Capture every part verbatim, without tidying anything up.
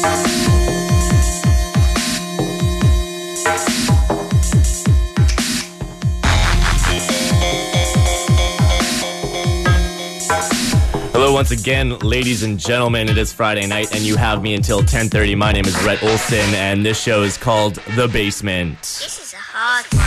Once again, ladies and gentlemen, it is Friday night and you have me until ten thirty. My name is Rhett Olson and this show is called The Basement. This is a hard one.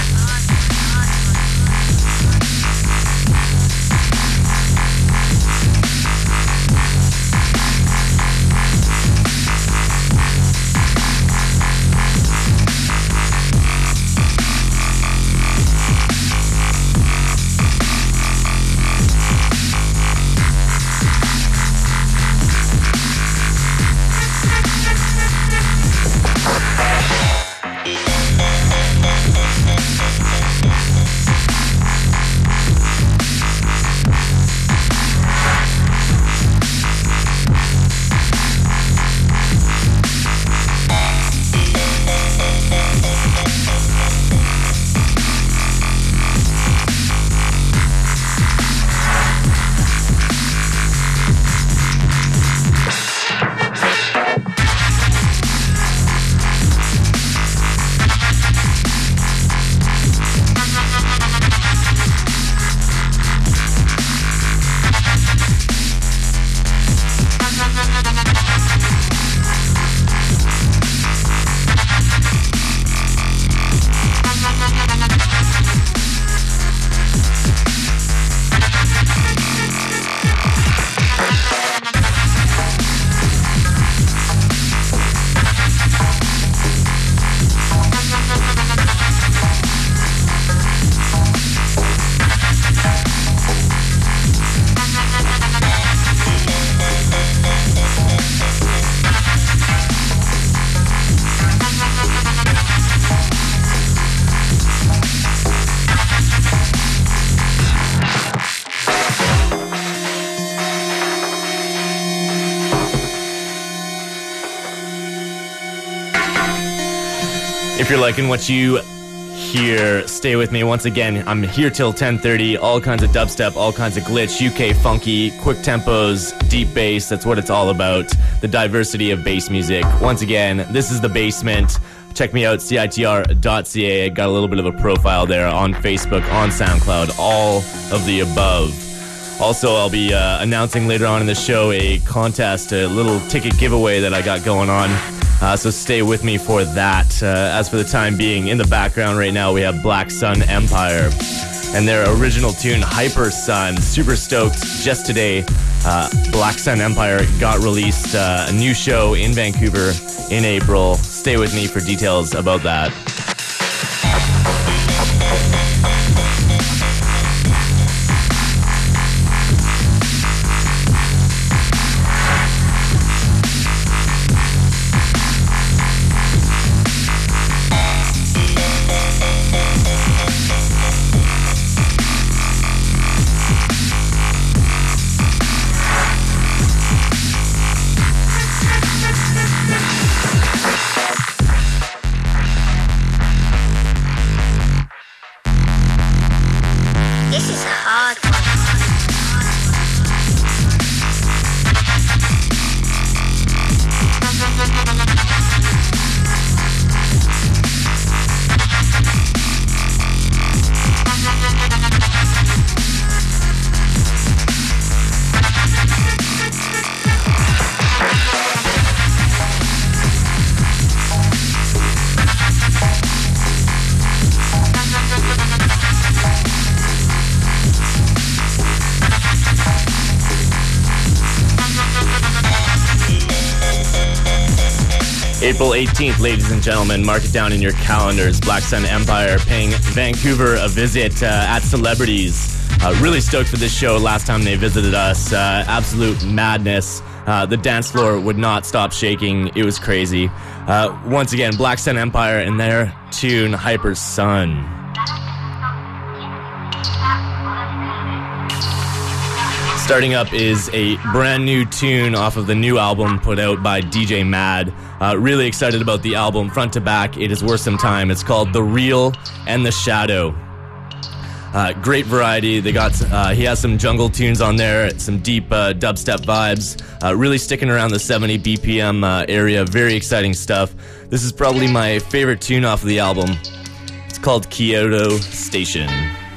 If you're liking what you hear, stay with me. Once again, I'm here till ten thirty. All kinds of dubstep, all kinds of glitch, U K funky, quick tempos, deep bass. That's what it's all about. The diversity of bass music. Once again, this is The Basement. Check me out, C I T R dot C A. I got a little bit of a profile there on Facebook, on SoundCloud, all of the above. Also, I'll be uh, announcing later on in the show a contest, a little ticket giveaway that I got going on. Uh, so stay with me for that. Uh, as for the time being, in the background right now, we have Black Sun Empire and their original tune, Hyper Sun. Super stoked. Just today, uh, Black Sun Empire got released uh, a new show in Vancouver in April. Stay with me for details about that. April eighteenth, ladies and gentlemen, mark it down in your calendars. Black Sun Empire paying Vancouver a visit uh, at Celebrities. Uh, really stoked for this show. Last time they visited us, uh, absolute madness. Uh, the dance floor would not stop shaking. It was crazy. Uh, once again, Black Sun Empire and their tune, Hyper Sun. Starting up is a brand new tune off of the new album put out by D J Mad. Uh, really excited about the album, front to back. It is worth some time. It's called The Real and the Shadow. Uh, great variety. They got uh, he has some jungle tunes on there, some deep uh, dubstep vibes. Uh, really sticking around the seventy B P M uh, area. Very exciting stuff. This is probably my favorite tune off of the album. It's called Kyoto Station.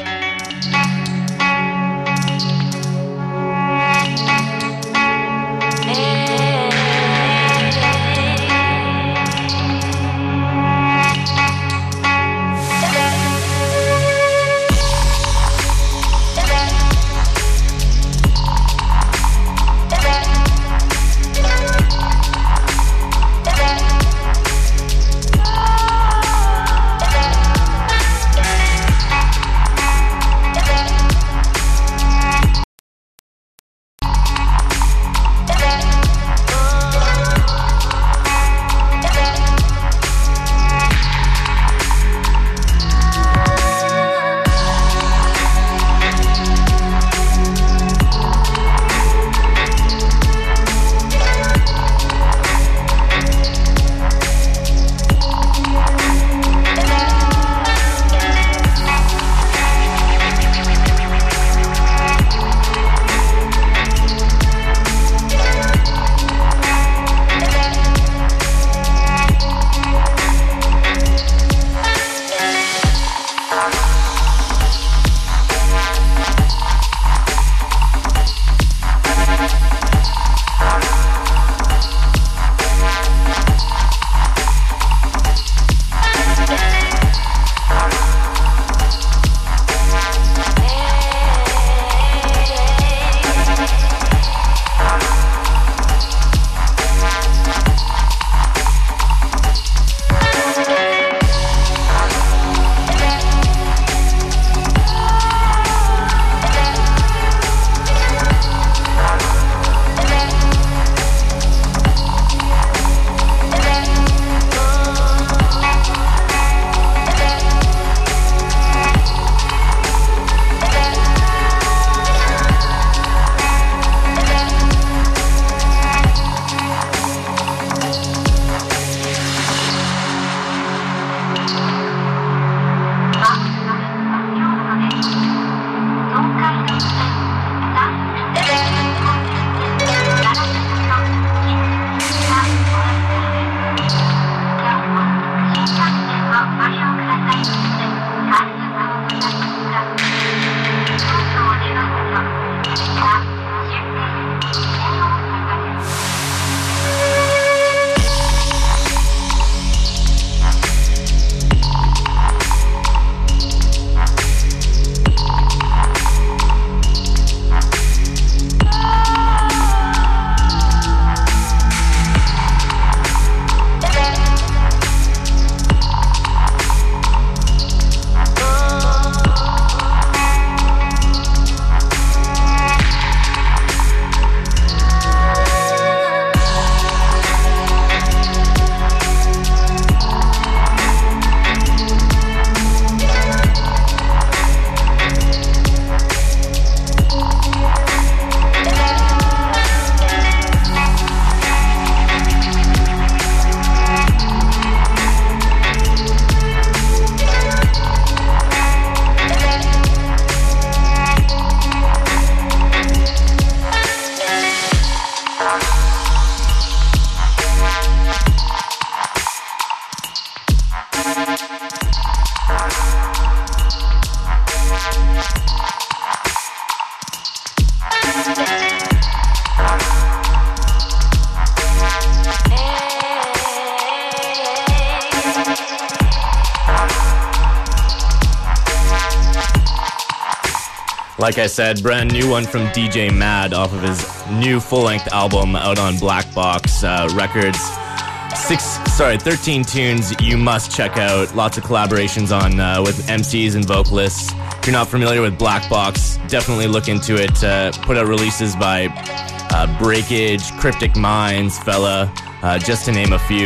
Like I said, brand new one from D J Mad off of his new full-length album out on Black Box uh, Records. Six, sorry, thirteen tunes you must check out. Lots of collaborations on uh, with M Cs and vocalists. If you're not familiar with Black Box, definitely look into it. Uh, put out releases by uh, Breakage, Cryptic Minds, Fella, uh, just to name a few.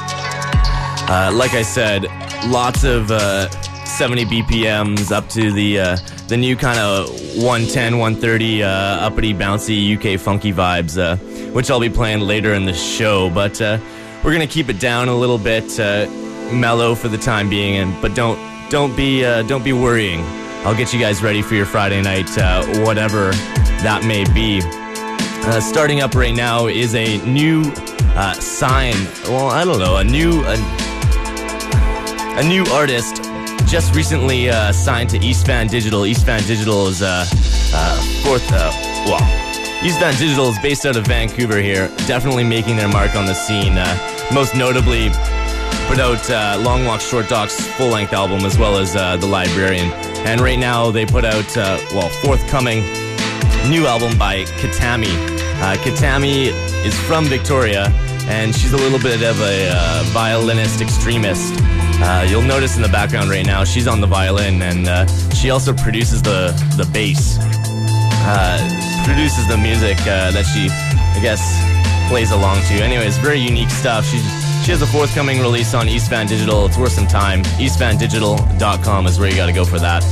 Uh, like I said, lots of uh, seventy B P Ms up to the uh, the new kind of one ten, one thirty uh, uppity, bouncy U K funky vibes, uh, which I'll be playing later in the show. But uh, we're gonna keep it down a little bit, uh, mellow for the time being, and but don't don't be uh, don't be worrying. I'll get you guys ready for your Friday night, uh, whatever that may be. Uh, starting up right now is a new uh, sign. Well, I don't know, a new a, a new artist just recently uh, signed to East Van Digital. East Van Digital is uh, uh, fourth. Uh, well, East Van Digital is based out of Vancouver here, definitely making their mark on the scene. Uh, most notably, put out uh, Long Walk Short Doc's full-length album as well as uh, The Librarian. And right now they put out, uh, well, forthcoming new album by Katami. Uh, Katami is from Victoria, and she's a little bit of a uh, violinist extremist. Uh, you'll notice in the background right now, she's on the violin, and uh, she also produces the, the bass. Uh, produces the music uh, that she, I guess, plays along to. Anyways, very unique stuff. She's She has a forthcoming release on East Van Digital. It's worth some time. east van digital dot com is where you got to go for that.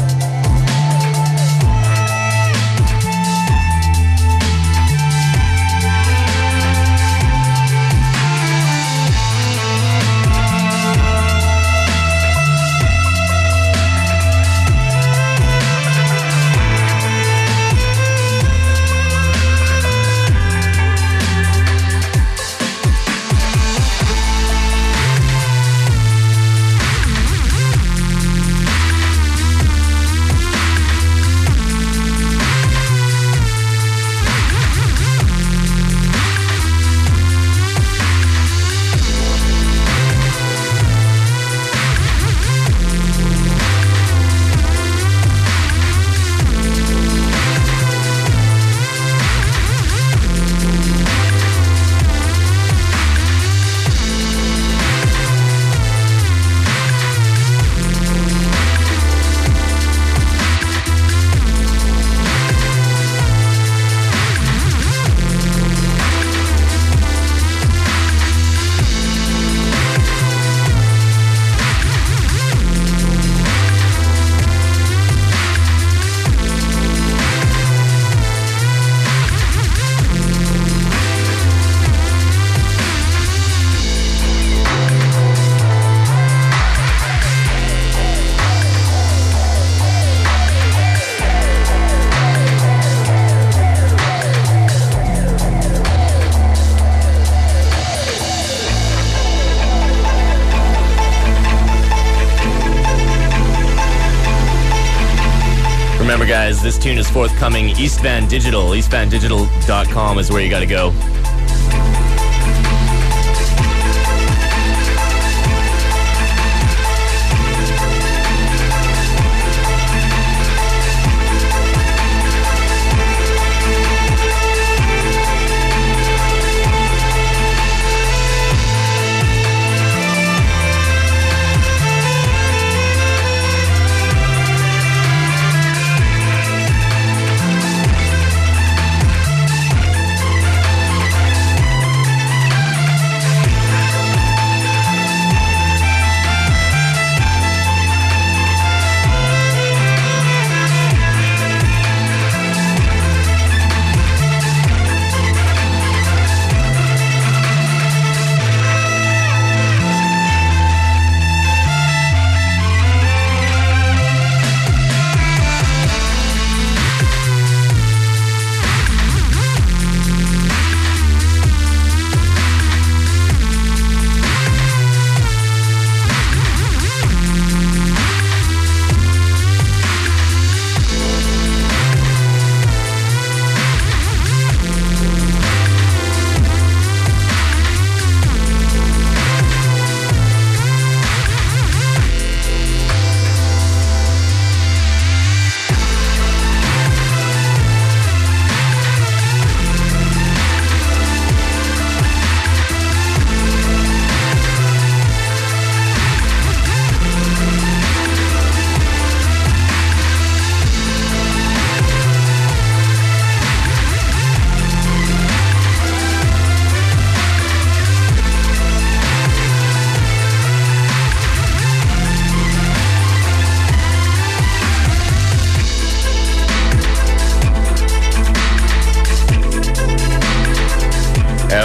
Remember, guys, this tune is forthcoming. East Van Digital. east van digital dot com is where you got to go.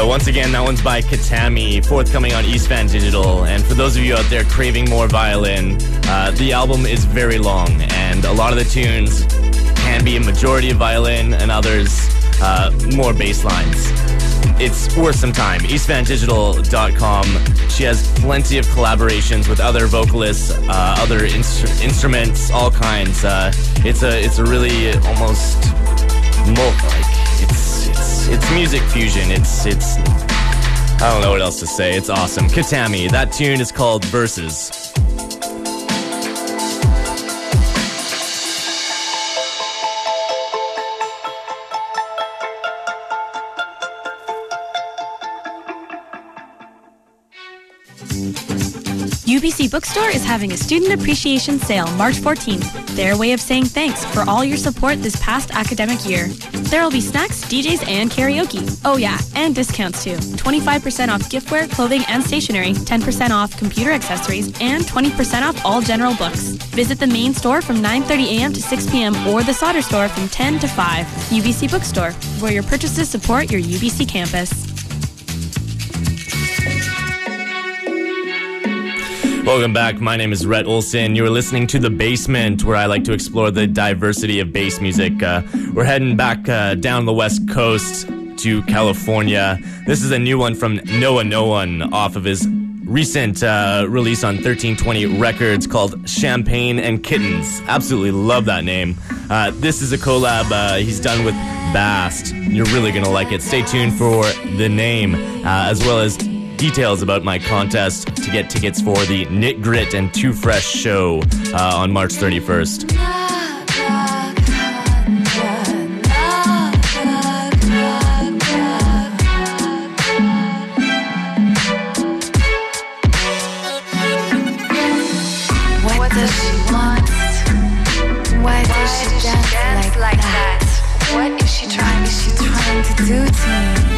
once again, that one's by Katami, forthcoming on East Van Digital. And for those of you out there craving more violin, uh, the album is very long, and a lot of the tunes can be a majority of violin and others uh, more bass lines. It's worth some time. east van digital dot com. She has plenty of collaborations with other vocalists, uh, other instru- instruments, all kinds. Uh, it's a it's a really almost mo- like it's it's it's music fusion. It's it's I don't know what else to say. It's awesome. Katami. That tune is called Verses. U B C Bookstore is having a student appreciation sale March fourteenth, their way of saying thanks for all your support this past academic year. There will be snacks, D Js, and karaoke. Oh yeah, and discounts too. twenty-five percent off giftware, clothing, and stationery, ten percent off computer accessories, and twenty percent off all general books. Visit the main store from nine thirty a.m. to six p.m. or the Sauder store from ten to five. U B C Bookstore, where your purchases support your U B C campus. Welcome back. My name is Rhett Olson. You are listening to The Basement, where I like to explore the diversity of bass music. Uh, we're heading back uh, down the West Coast to California. This is a new one from Noah No One off of his recent uh, release on thirteen twenty Records called Champagne and Kittens. Absolutely love that name. Uh, this is a collab uh, he's done with Bast. You're really going to like it. Stay tuned for the name, uh, as well as details about my contest to get tickets for the Knit Grit and Too Fresh show uh, on March thirty-first. What does she want? Why does she dance like that? What is she trying? Is she trying to do to me?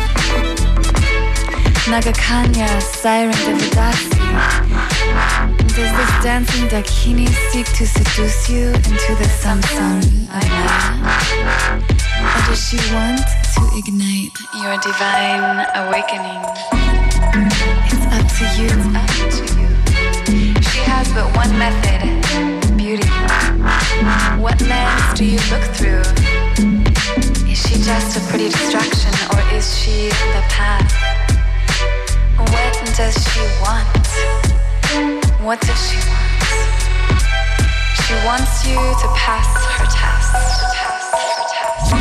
Nagakanya, siren Devadasi. Does this dancing dakini seek to seduce you into the Samsung Aya? Or does she want to ignite your divine awakening? It's up to you. It's up to you. She has but one method, beauty. What lens do you look through? Is she just a pretty distraction, or is she the path? What does she want? What does she want? She wants you to pass her test. Pass her test.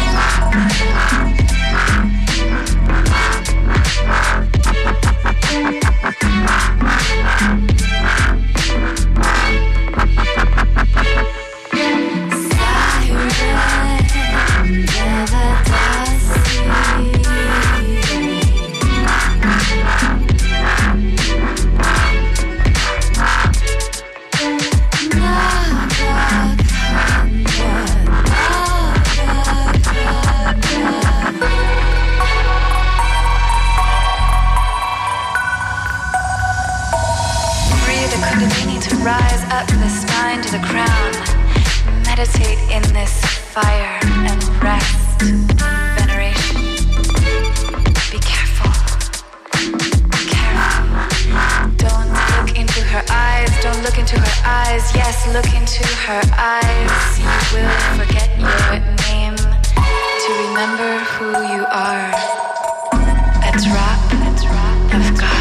Rise up the spine to the crown. Meditate in this fire and rest. Veneration. Be careful. Be careful. Don't look into her eyes. Don't look into her eyes. Yes, look into her eyes. You will forget your name to remember who you are. A drop of God.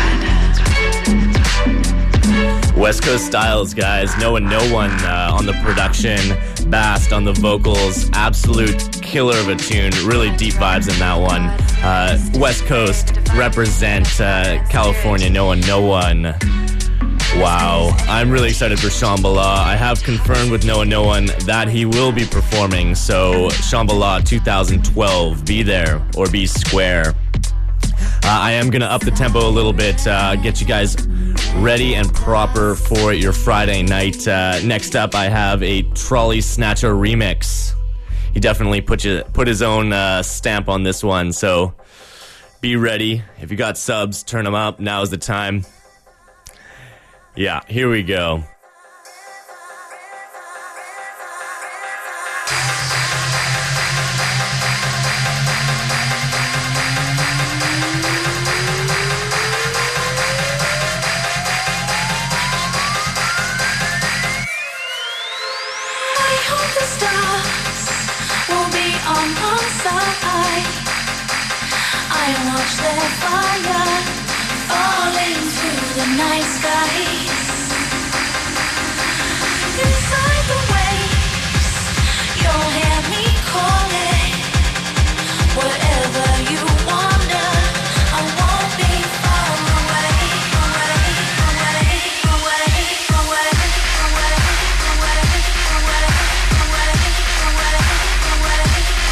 West Coast styles, guys. Noah No One uh, on the production, Bast on the vocals. Absolute killer of a tune. Really deep vibes in that one. Uh, West Coast represent uh, California. Noah No One. Wow. I'm really excited for Shambhala. I have confirmed with Noah No One that he will be performing. So Shambhala twenty twelve. Be there or be square. Uh, I am going to up the tempo a little bit, uh, get you guys ready and proper for your Friday night. Uh, next up, I have a Trolley Snatcher remix. He definitely put, you, put his own uh, stamp on this one, so be ready. If you got subs, turn them up. Now's the time. Yeah, here we go. watch the fire falling through the night skies. Inside the waves, you'll hear me calling. Wherever you wander, I won't be far away, away, away, away, away, away, away, away, away, away,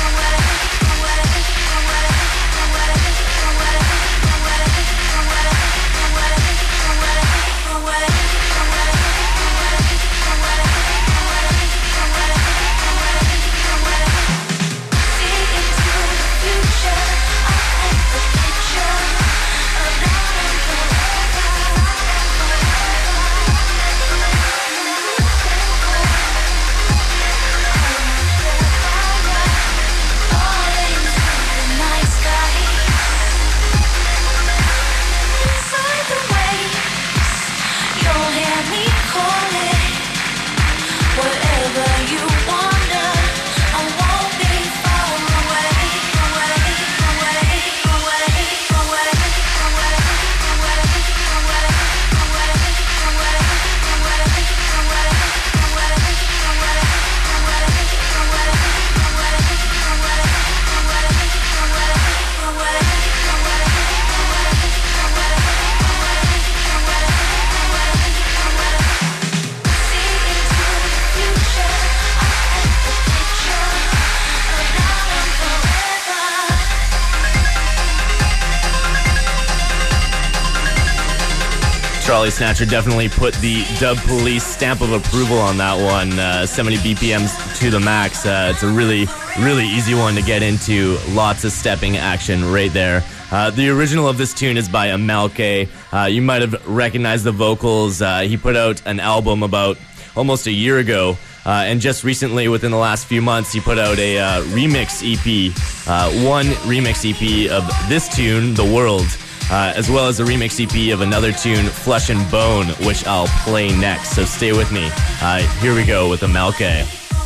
Charlie Snatcher definitely put the Dub Police stamp of approval on that one. Uh, seventy B P Ms to the max. Uh, it's a really, really easy one to get into. Lots of stepping action right there. Uh, the original of this tune is by Amalke. Uh, you might have recognized the vocals. Uh, he put out an album about almost a year ago. Uh, and just recently, within the last few months, he put out a uh, remix E P. Uh, one remix E P of this tune, The World. Uh, as well as a remix E P of another tune, Flesh and Bone, which I'll play next. So stay with me. Uh, here we go with Amalke.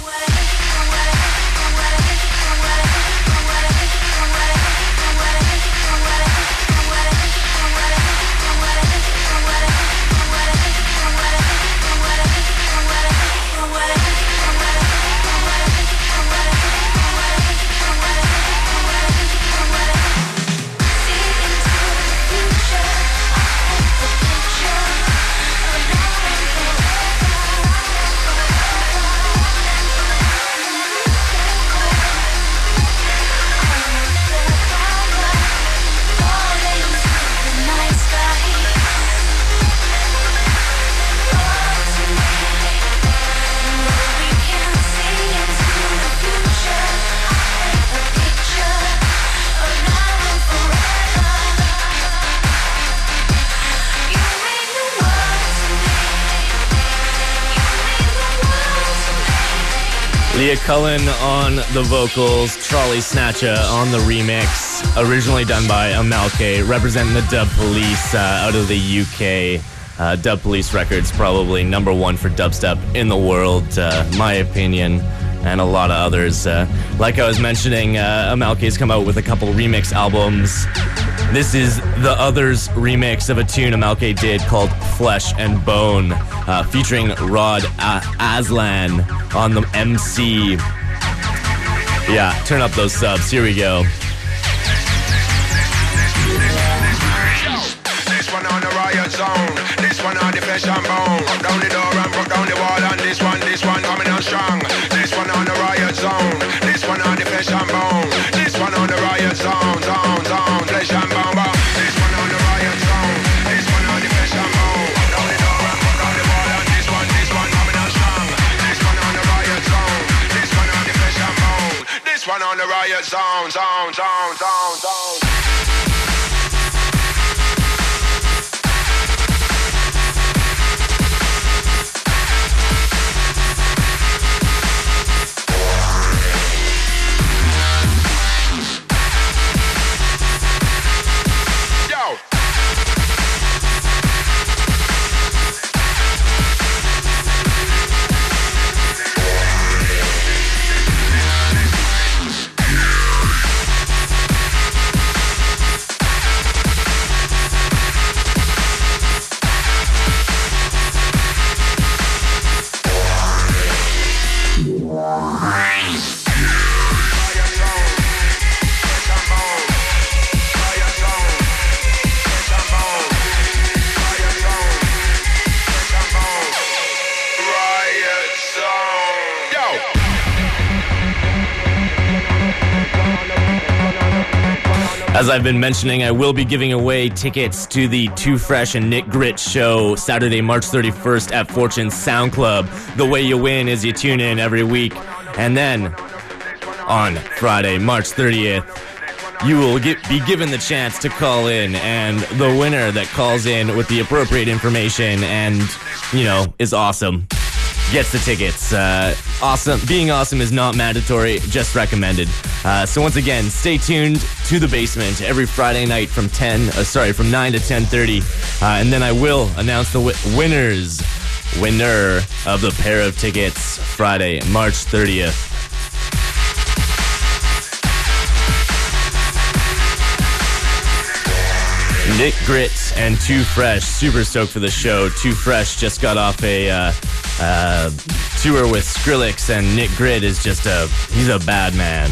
Leah Cullen on the vocals, Charlie Snatcher on the remix, originally done by Amalke, representing the Dub Police uh, out of the U K. Uh, Dub Police Records, probably number one for dubstep in the world, uh, my opinion, and a lot of others. Uh, like I was mentioning, uh, Amalke's come out with a couple remix albums. This is the Others remix of a tune Amalke did called Flesh and Bone, uh, featuring Rod uh, Aslan on the M C. Yeah, turn up those subs. Here we go. This one on the riot zone. This one on the flesh and bone. Broke down the door and broke down the wall. And this one, this one coming on strong. This one on the riot zone. This one on the flesh and bone. This one on the riot zone, zone, zone, flesh and bone, bone. This one on the riot zone. This one on the flesh and bone. Broke down the door and broke down the wall. And this one, this one coming on strong. This one on the riot zone. This one on the flesh and bone. This one on the riot zone, zone, zone, zone, zone. As I've been mentioning, I will be giving away tickets to the Too Fresh and Nick Grit show Saturday, March thirty-first at Fortune Sound Club. The way you win is you tune in every week. And then on Friday, March thirtieth, you will get, be given the chance to call in, and the winner that calls in with the appropriate information and, you know, is awesome gets the tickets. Uh, awesome. Being awesome is not mandatory, just recommended. Uh, so once again, stay tuned to The Basement every Friday night from ten, uh, sorry, from nine to ten thirty, uh, and then I will announce the w- winners, winner of the pair of tickets Friday, March thirtieth. Nick Grit and Too Fresh, super stoked for the show. Too Fresh just got off a uh, uh, tour with Skrillex, and Nick Grit is just a, he's a bad man.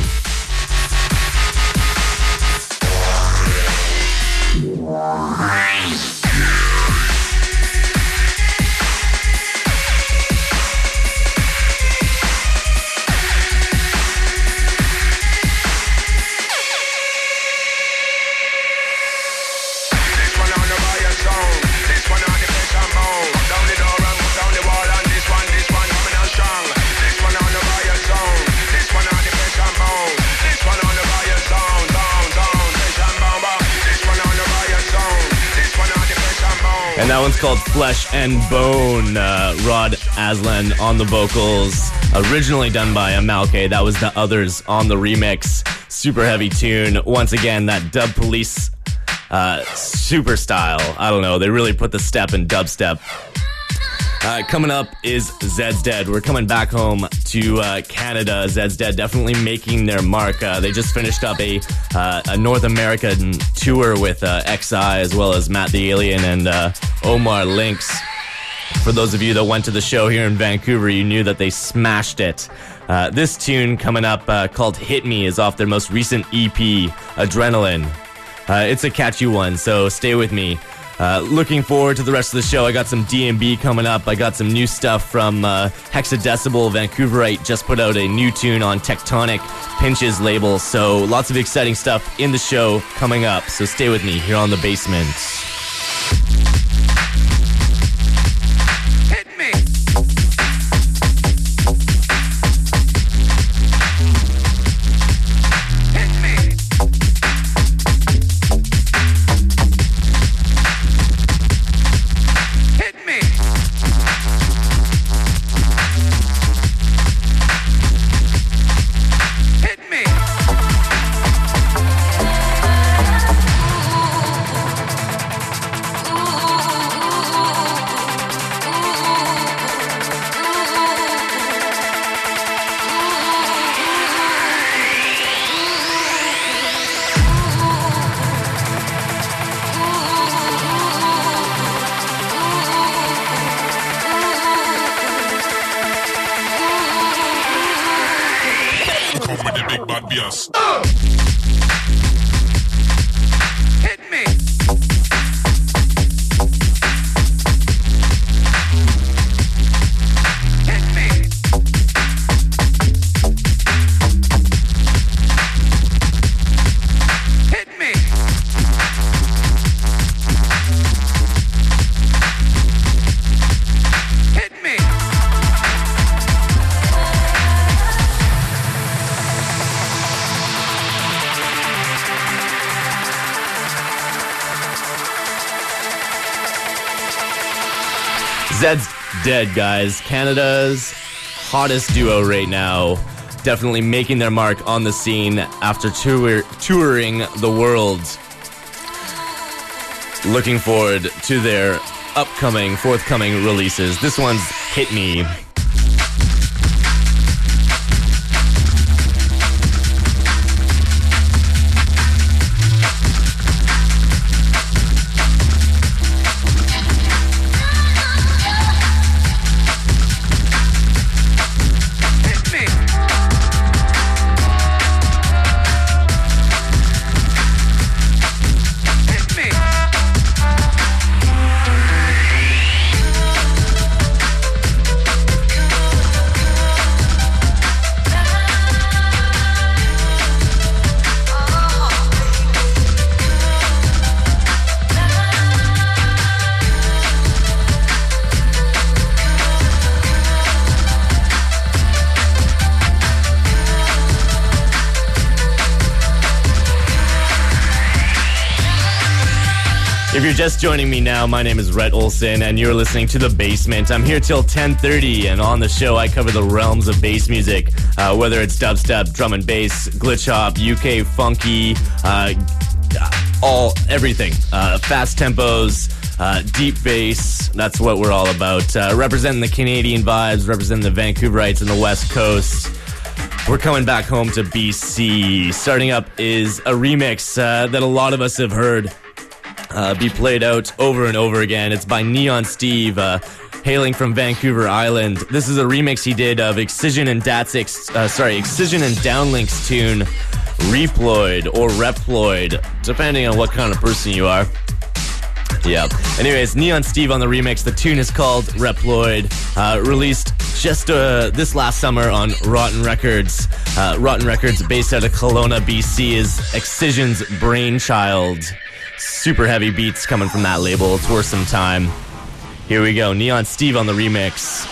And that one's called Flesh and Bone. Uh, Rod Aslan on the vocals. Originally done by Amalke. That was The Others on the remix. Super heavy tune. Once again, that Dub Police uh, super style. I don't know. They really put the step in dubstep. Uh, coming up is Zed's Dead. We're coming back home to uh, Canada. Zed's Dead definitely making their mark. Uh, they just finished up a uh, a North American tour with uh, X I as well as Matt the Alien and uh, Omar Lynx. For those of you that went to the show here in Vancouver, you knew that they smashed it. Uh, this tune coming up uh, called Hit Me is off their most recent E P, Adrenaline. Uh, it's a catchy one, so stay with me. Uh, looking forward to the rest of the show. I got some D and B coming up. I got some new stuff from uh, Hexadecibel. Vancouverite just put out a new tune on Tectonic Pinches label. So lots of exciting stuff in the show coming up. So stay with me here on The Basement. Hit me. Bias. Hit me. Hit me. Hit me. Hit me. Zed's Dead, guys. Canada's hottest duo right now. Definitely making their mark on the scene after tour- touring the world. Looking forward to their upcoming, forthcoming releases. This one's Hit Me. If you're just joining me now, my name is Rhett Olson, and you're listening to The Basement. I'm here till ten thirty, and on the show, I cover the realms of bass music, uh, whether it's dubstep, drum and bass, glitch hop, U K funky, uh, all, everything. Uh, fast tempos, uh, deep bass, that's what we're all about. Uh, representing the Canadian vibes, representing the Vancouverites and the West Coast. We're coming back home to B C. Starting up is a remix uh, that a lot of us have heard uh, be played out over and over again. It's by Neon Steve, uh, hailing from Vancouver Island. This is a remix he did of Excision and Datsix, uh, sorry, Excision and Downlink's tune Reploid or Reploid, depending on what kind of person you are. Yeah. Anyways, Neon Steve on the remix. The tune is called Reploid. Uh, released just uh, this last summer on Rotten Records. Uh, Rotten Records, based out of Kelowna, B C, is Excision's brainchild. Super heavy beats coming from that label. It's worth some time. Here we go. Neon Steve on the remix.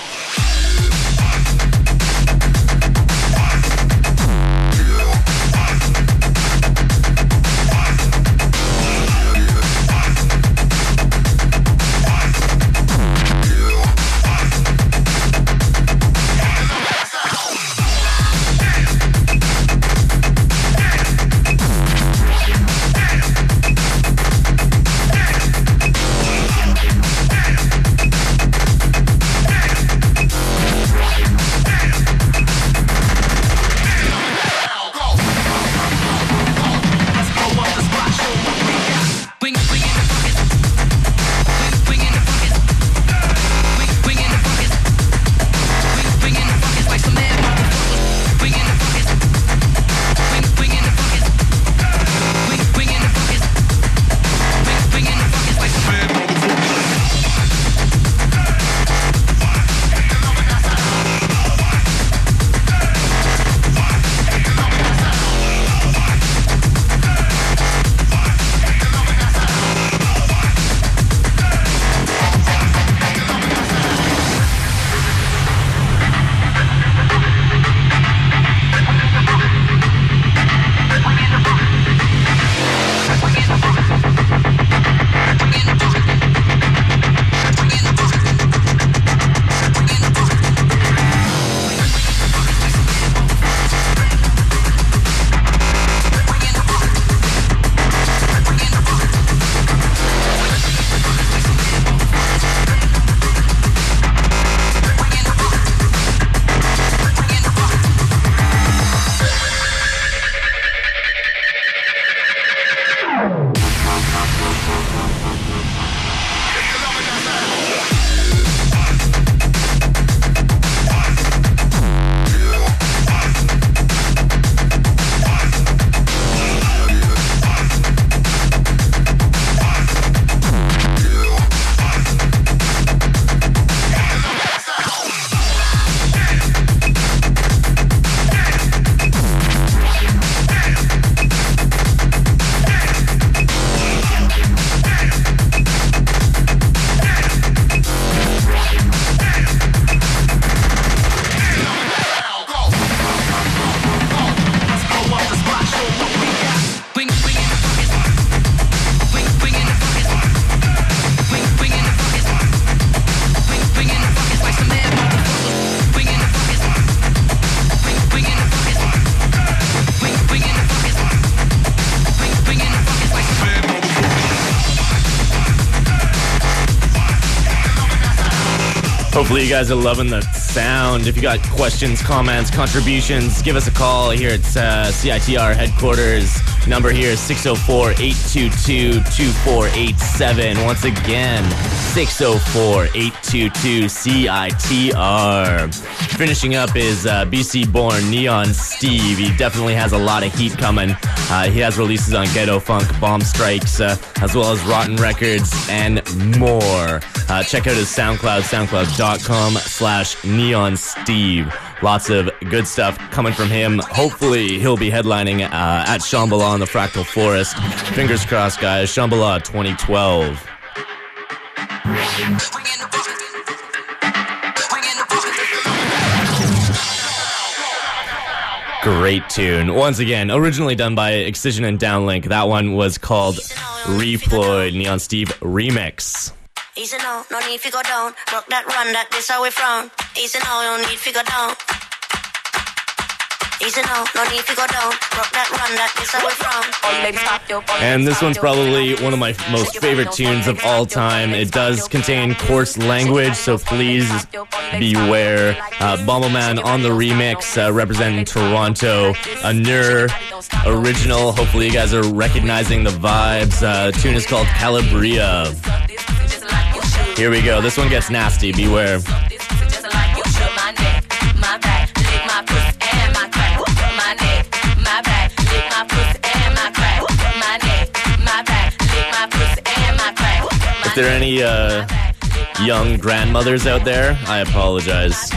Hopefully you guys are loving the sound. If you got questions, comments, contributions, give us a call here at uh, C I T R headquarters. Number here is six oh four, eight two two, two four eight seven. Once again, six oh four, eight two two, C I T R. Finishing up is uh, B C-born Neon Steve. He definitely has a lot of heat coming. Uh, he has releases on Ghetto Funk, Bomb Strikes, uh, as well as Rotten Records, and more. Uh, check out his SoundCloud, soundcloud.com slash Neon Steve. Lots of good stuff coming from him. Hopefully he'll be headlining uh, at Shambhala in the Fractal Forest. Fingers crossed, guys. Shambhala twenty twelve. Great tune. Once again, originally done by Excision and Downlink. That one was called Reploid, Neon Steve Remix. Easy no, no need to go down. Rock that run, that this how we frown. Easy no, no need to go down. Easy no, no need to go down. Rock that run, that this how we frown. And this one's probably one of my most favorite tunes of all time. It does contain coarse language, so please beware. Uh, Bomberman on the remix, uh, representing Toronto. A Nur original. Hopefully you guys are recognizing the vibes. Uh, the tune is called Calabria. Here we go. This one gets nasty. Beware. If there are any uh, young grandmothers out there, I apologize.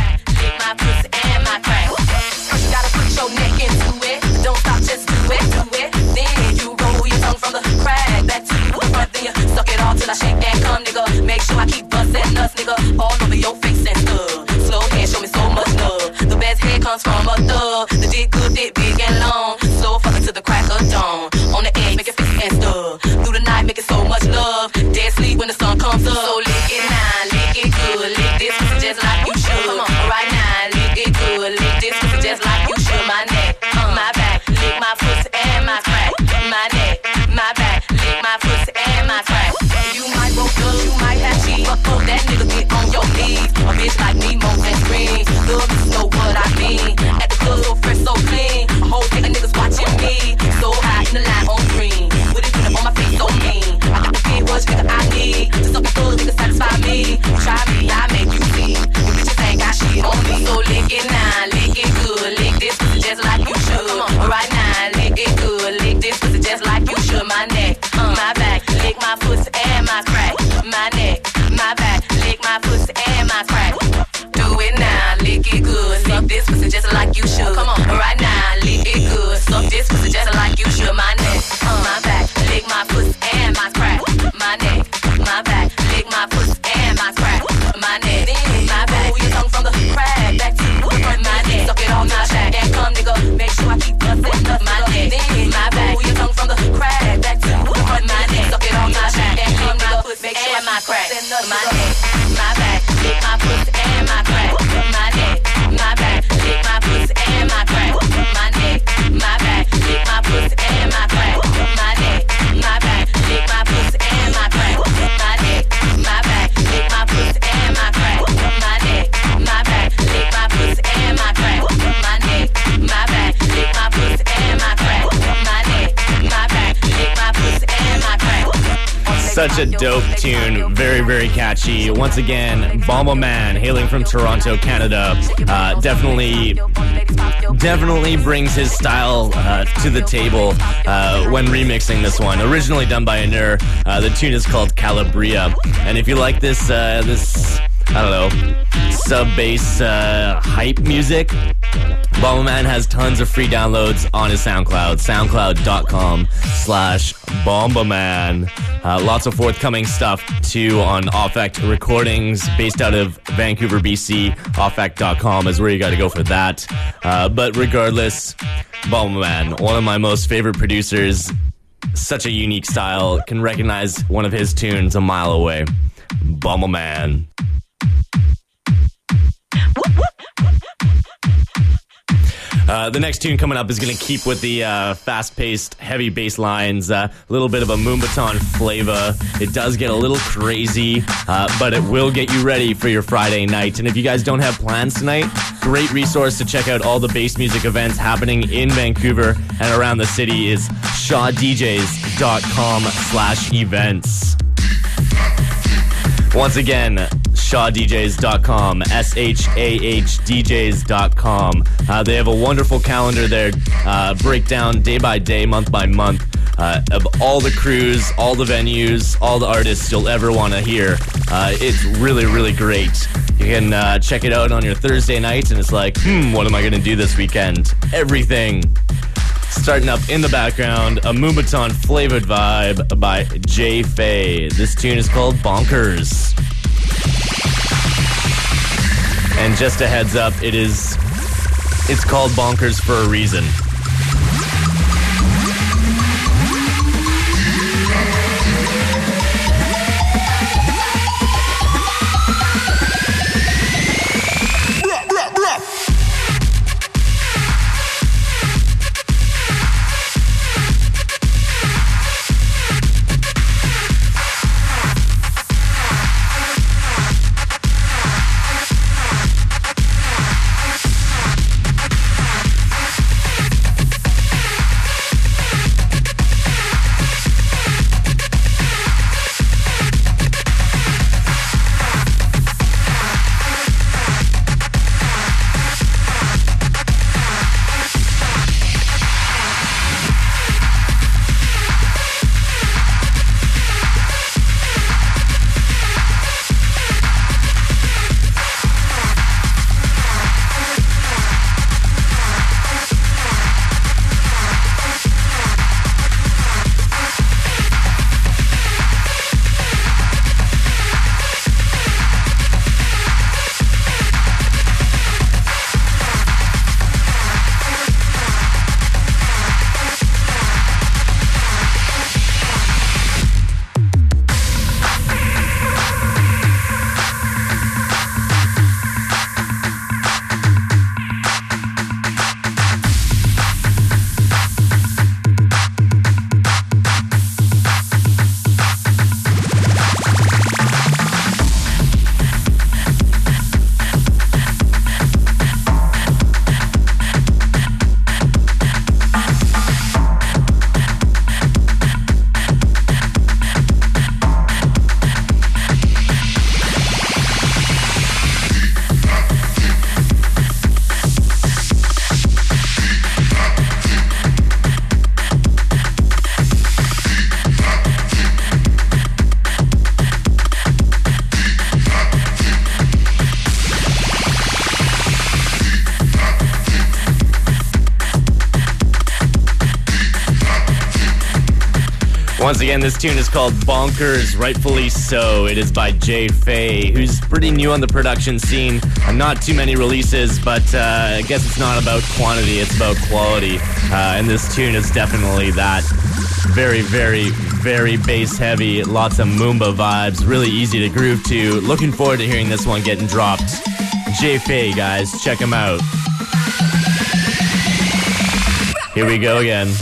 Suck it all till I shake and come, nigga. Make sure I keep bustin' nuts, nigga. All over your face and stuff. Slow hand, show me so much love. The best head comes from a thug. The dick good, dick big and long. Slow fucking to the crack of dawn. On the edge, make it face and stuff. Through the night, making so much love. Dead sleep when the sun comes up. So lick it now, lick it good. Lick this pussy just like you should. Come on, right now, lick it good. Lick this pussy just like you should. My neck, uh, my back, lick my pussy and my crack. My neck, my back, lick my pussy and my crack. You might roll good, you might have cheese, but fuck that nigga, get on your knees. A bitch like me, moans and screams. Look, you know what I mean. At the club, so fresh, so clean. A whole thing of niggas watching me. So high in the line on green. With it on my face, so mean. I got the big rush, nigga, I need. Just up the club, nigga, satisfy me. Try me, I make you see. You bitches ain't got shit on me. So lick it now, lick it good. Lick this pussy just like you should. Right now, lick it good. Lick this pussy just like you should. My neck, uh, my back, lick my pussy and my crack. My neck, my back, lick my pussy and my crack. Do it now, lick it good. Suck this pussy just like you should. Come on, right now, lick it good. Suck this pussy just like you should. My neck, uh, my back, lick my pussy and my crack. My neck, my back, lick my pussy and my crack. My neck, my back, pull your tongue from the crack back to the front. My neck, suck it on my shack and come, nigga. Make sure I keep bustin' nuts. My neck, my back, pull your tongue from the crack back to the front. My neck, suck it on my shack and come, nigga. Make sure I my crack. My neck, my back, lick my pussy and my crack. My neck, my back, lick my pussy and my crack. My neck, my back, lick my pussy and my crack. My neck, my back, lick my pussy and my crack. My neck, my back, lick my pussy and my crack. My neck, my back, lick my pussy and my crack. My neck, my back, lick my pussy and my crack. My neck, my back, lick my pussy and my crack. Such a dope tune. Very, very catchy. Once again, Bomberman, hailing from Toronto, Canada. Uh, definitely, definitely brings his style uh, to the table uh, when remixing this one. Originally done by Nur. Uh, the tune is called Calabria. And if you like this, uh, this, I don't know, sub-bass uh, hype music, Bomberman has tons of free downloads on his SoundCloud, soundcloud.com slash Bomberman. Uh, lots of forthcoming stuff, too, on Offect Recordings, based out of Vancouver, B C. Offect dot com is where you got to go for that. Uh, but regardless, Bomberman, one of my most favorite producers, such a unique style, can recognize one of his tunes a mile away. Bomberman. Uh, the next tune coming up is going to keep with the uh, fast-paced, heavy bass lines, a uh, little bit of a Moombahton flavor. It does get a little crazy, uh, but it will get you ready for your Friday night. And if you guys don't have plans tonight, great resource to check out all the bass music events happening in Vancouver and around the city is shawdjs.com slash events. Once again, shaw d js dot com, S H A H D Js dot com. Uh, they have a wonderful calendar there, uh, breakdown day by day, month by month, uh, of all the crews, all the venues, all the artists you'll ever want to hear. Uh, it's really, really great. You can uh, check it out on your Thursday night, and it's like, hmm, what am I going to do this weekend? Everything. Starting up in the background, a Moombahton flavored vibe by Jay Faye. This tune is called Bonkers. And just a heads up, it is It's called Bonkers for a reason. Once again, this tune is called Bonkers, rightfully so. It is by Jay Faye, who's pretty new on the production scene. Uh, not too many releases, but uh, I guess it's not about quantity, it's about quality. Uh, and this tune is definitely that. Very, very, very bass heavy, lots of Moomba vibes, really easy to groove to. Looking forward to hearing this one getting dropped. Jay Faye, guys, check him out. Here we go again.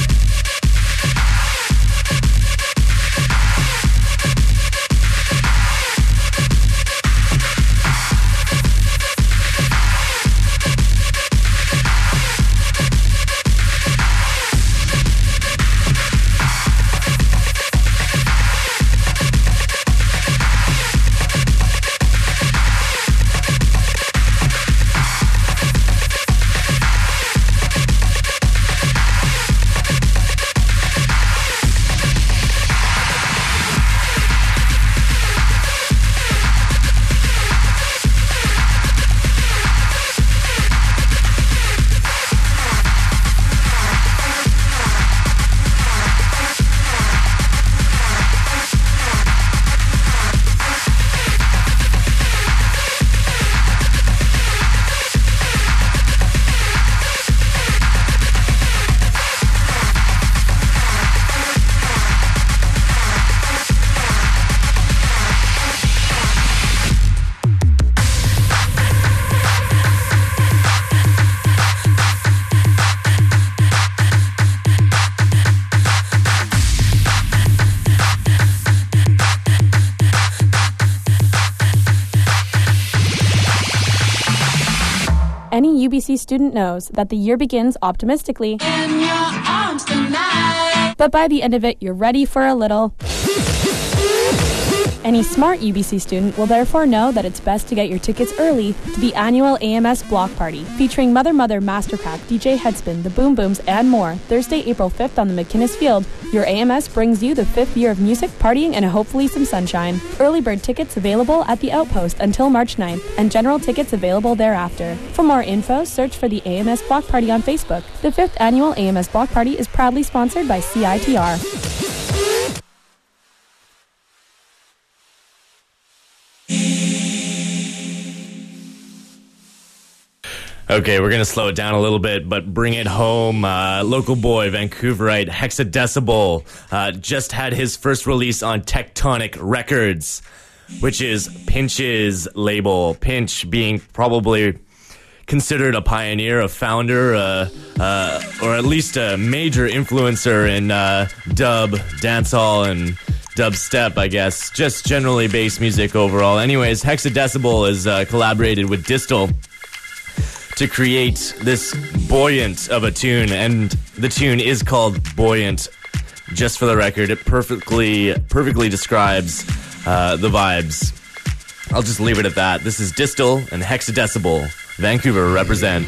Any U B C student knows that the year begins optimistically. In your arms tonight. But by the end of it, you're ready for a little. Any smart U B C student will therefore know that it's best to get your tickets early to the annual A M S Block Party, featuring Mother Mother, Mastercraft, D J Headspin, The Boom Booms, and more. Thursday, April fifth on the McInnes Field. Your A M S brings you the fifth year of music, partying, and hopefully some sunshine. Early bird tickets available at the Outpost until March ninth, and general tickets available thereafter. For more info, search for the A M S Block Party on Facebook. The fifth annual A M S Block Party is proudly sponsored by C I T R. Okay, we're going to slow it down a little bit, but bring it home. Uh, local boy, Vancouverite, Hexadecibel, uh, just had his first release on Tectonic Records, which is Pinch's label. Pinch being probably considered a pioneer, a founder, uh, uh, or at least a major influencer in uh, dub, dancehall, and dubstep, I guess. Just generally bass music overall. Anyways, Hexadecibel has uh, collaborated with Distal to create this buoyant of a tune, and the tune is called Buoyant. Just for the record, it perfectly perfectly describes uh, the vibes. I'll just leave it at that. This is Distal and Hexadecibel. Vancouver represent.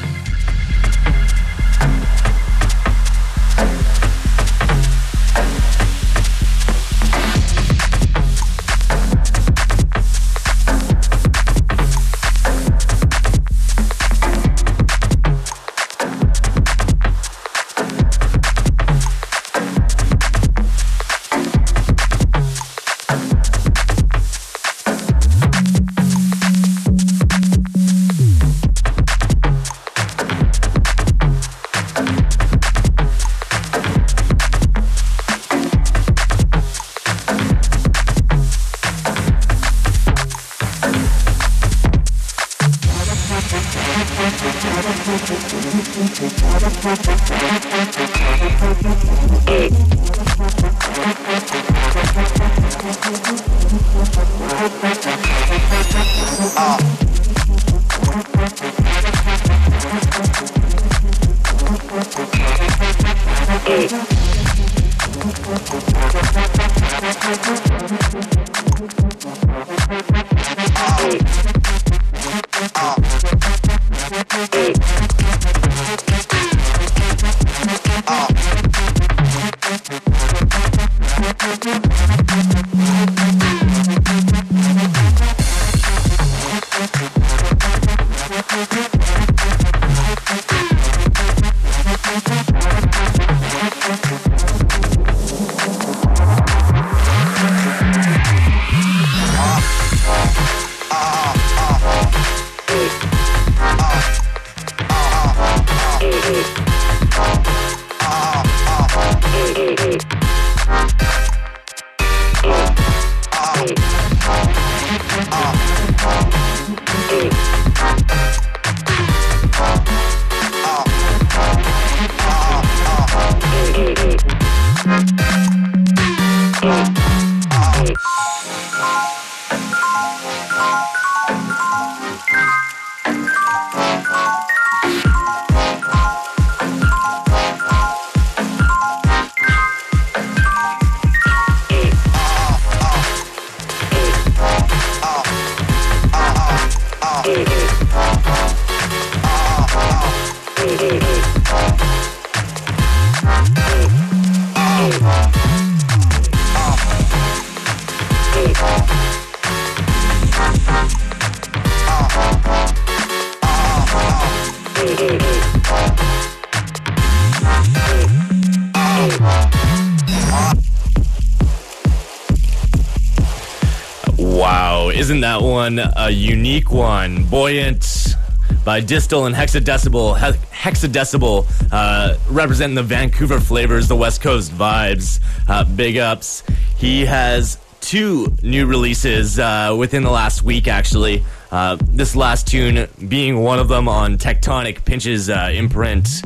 Wow, isn't that one a unique one? Buoyant by Distal and Hexadecibel. He- Hexadecibel uh, representing the Vancouver flavors, the West Coast vibes. Uh, big ups. He has two new releases uh, within the last week, actually. Uh, this last tune being one of them on Tectonic Pinch's uh, imprint.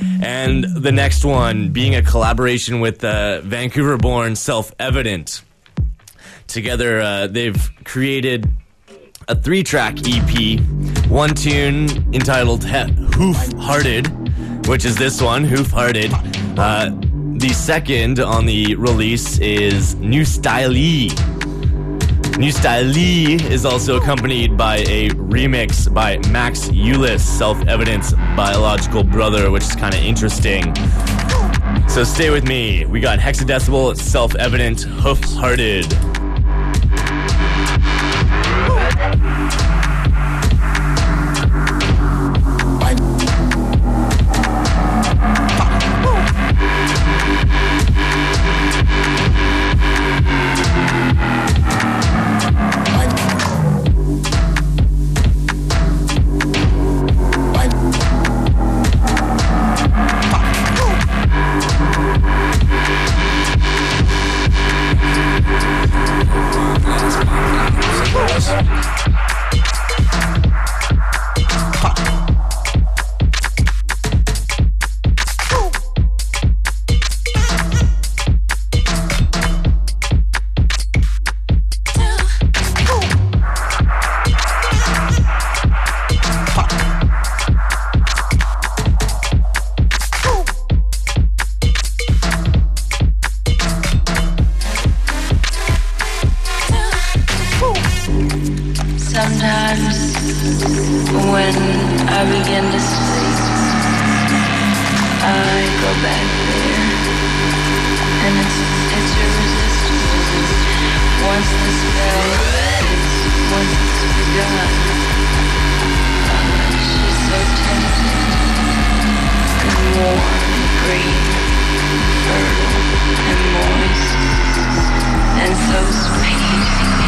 And the next one being a collaboration with uh, Vancouver-born Self-Evident. Together, uh, they've created a three-track E P, one tune entitled he- Hoof-Hearted, which is this one, Hoof-Hearted. Uh, the second on the release is New Stylee. New Stylee is also accompanied by a remix by Max Ulis, Self-Evident's biological brother, which is kind of interesting. So stay with me. We got Hexadecibel, Self-Evident, Hoof-Hearted. One. Sometimes when I begin to sleep, I go back there, and it's it's irresistible. Once the spell is, once it's begun, uh, she's so tempting, and warm, and green, fertile, and moist, and so sweet.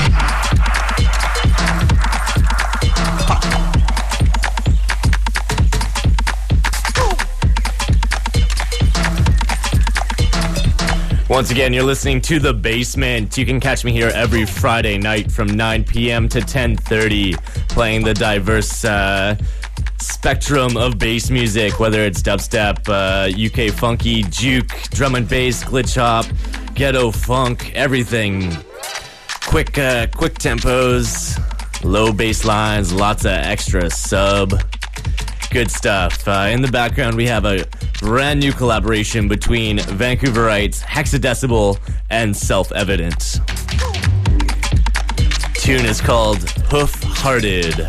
Once again, you're listening to The Basement. You can catch me here every Friday night from nine p.m. to ten thirty, playing the diverse uh, spectrum of bass music, whether it's dubstep, uh, U K funky, juke, drum and bass, glitch hop, ghetto funk, everything. Quick, uh, quick tempos, low bass lines, lots of extra sub. Good stuff. Uh, in the background, we have a brand new collaboration between Vancouverites, Hexadecibel, and Self-Evident. Tune is called Hoof Hearted.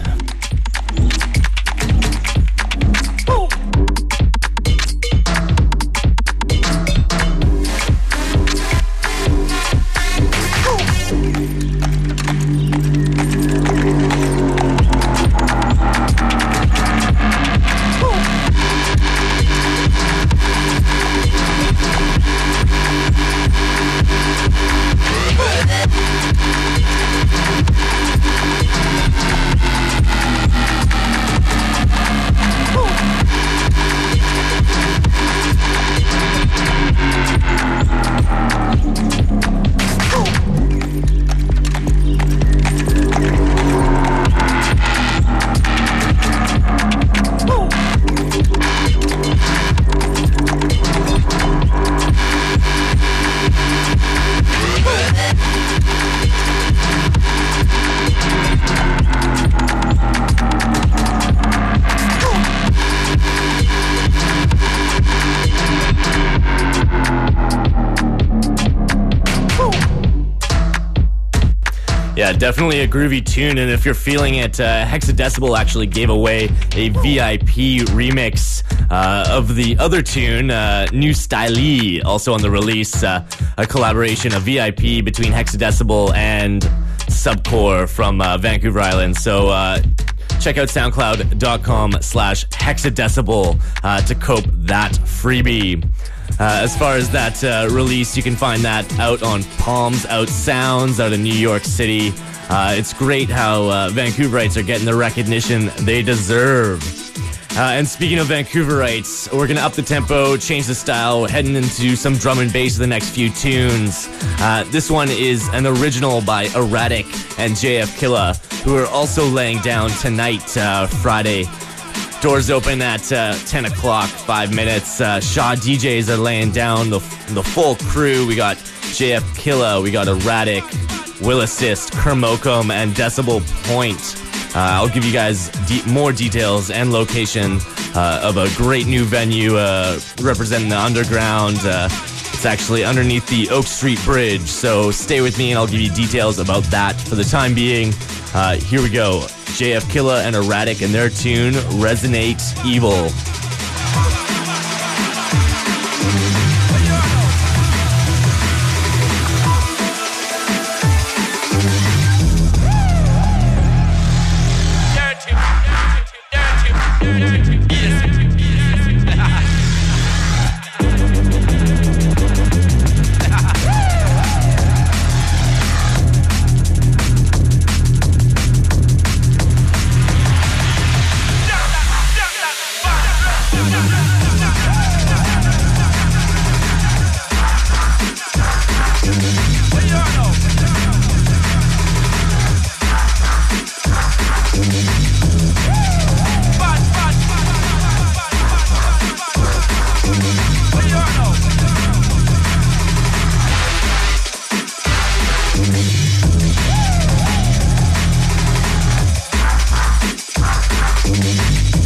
Yeah, definitely a groovy tune, and if you're feeling it, uh, Hexadecibel actually gave away a V I P remix uh, of the other tune, uh, New Style, also on the release, uh, a collaboration, a V I P between Hexadecibel and Subcore from uh, Vancouver Island. So uh, check out soundcloud.com slash hexadecibel uh, to cope that freebie. Uh, as far as that uh, release, you can find that out on Palms Out Sounds out of New York City. Uh, it's great how uh, Vancouverites are getting the recognition they deserve. Uh, and speaking of Vancouverites, we're going to up the tempo, change the style, heading into some drum and bass for the next few tunes. Uh, this one is an original by Erratic and J F Killa, who are also laying down tonight, uh, Friday. Doors open at uh, ten o'clock, five minutes. Uh, Shaw D Js are laying down the the full crew. We got J F Killa, we got Erratic, Will Assist, Kermokum, and Decibel Point. Uh, I'll give you guys de- more details and location uh, of a great new venue uh, representing the underground. Uh, it's actually underneath the Oak Street Bridge, so stay with me and I'll give you details about that. For the time being, uh, here we go. J F Killa and Erratic and their tune, Resonate Evil.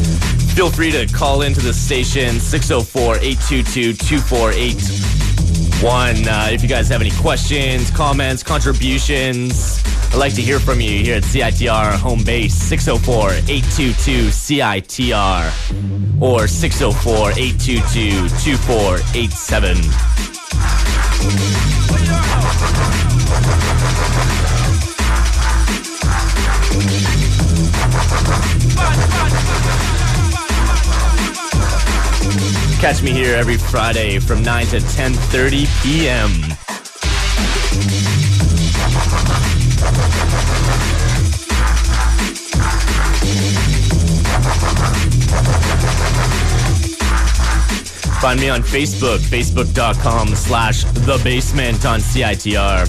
Feel free to call into the station, six oh four, eight two two, two four eight one. Uh, if you guys have any questions, comments, contributions, I'd like to hear from you here at C I T R home base, six oh four, eight two two, C I T R or six oh four, eight two two, two four eight seven. Catch me here every Friday from nine to ten thirty p.m. Find me on Facebook, facebook.com slash The Basement on C I T R.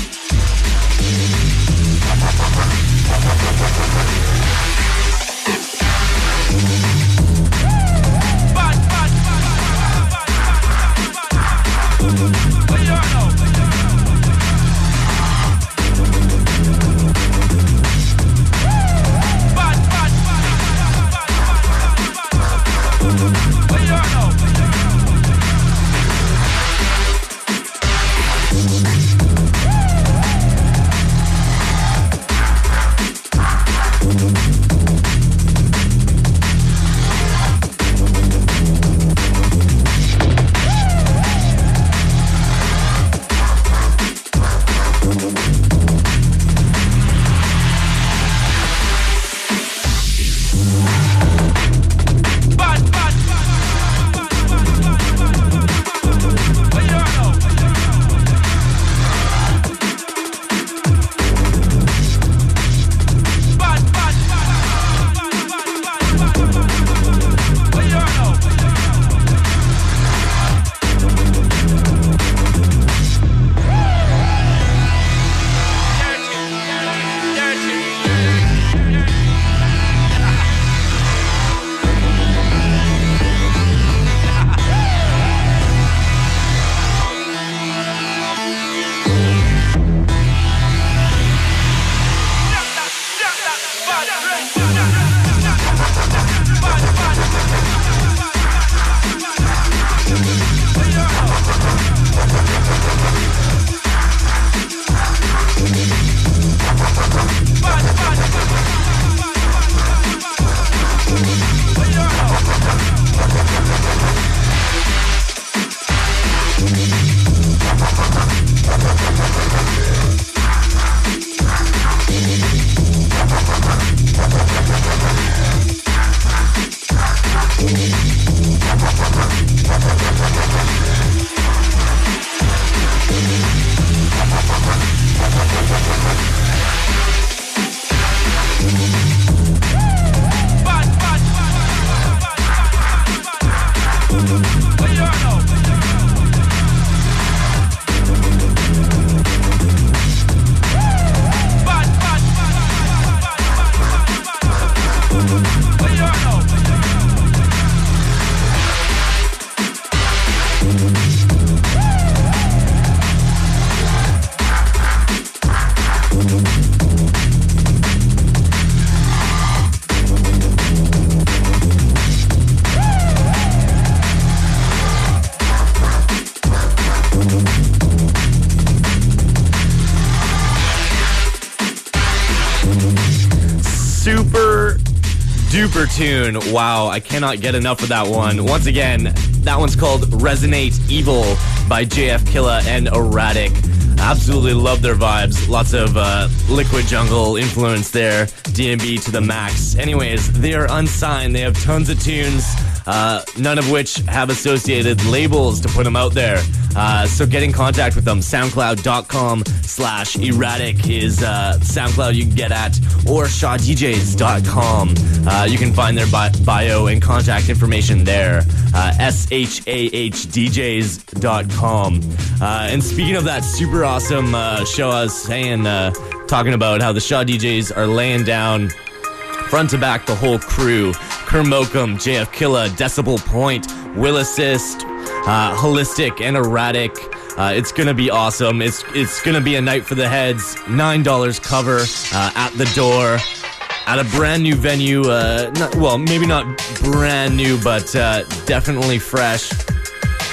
Super duper tune. Wow, I cannot get enough of that one. Once again, that one's called Resonate Evil by J F Killa and Erratic. Absolutely love their vibes. Lots of uh, Liquid Jungle influence there. D and B to the max. Anyways, they are unsigned. They have tons of tunes, uh, none of which have associated labels to put them out there. Uh, so get in contact with them. SoundCloud.com slash erratic is uh, SoundCloud you can get at, or Shaw D Js dot com. Uh, you can find their bi- bio and contact information there. Uh, S H A H D Js dot com. Uh, and speaking of that super awesome uh, show, I was saying, uh, talking about how the Shaw D Js are laying down front to back the whole crew. Kermokum, J F Killa, Decibel Point, Will Assist, uh, Holistic, and Erratic. Uh, it's gonna be awesome. It's it's gonna be a night for the heads. nine dollars cover uh, at the door at a brand new venue. Uh, not, well, maybe not brand new, but uh, definitely fresh.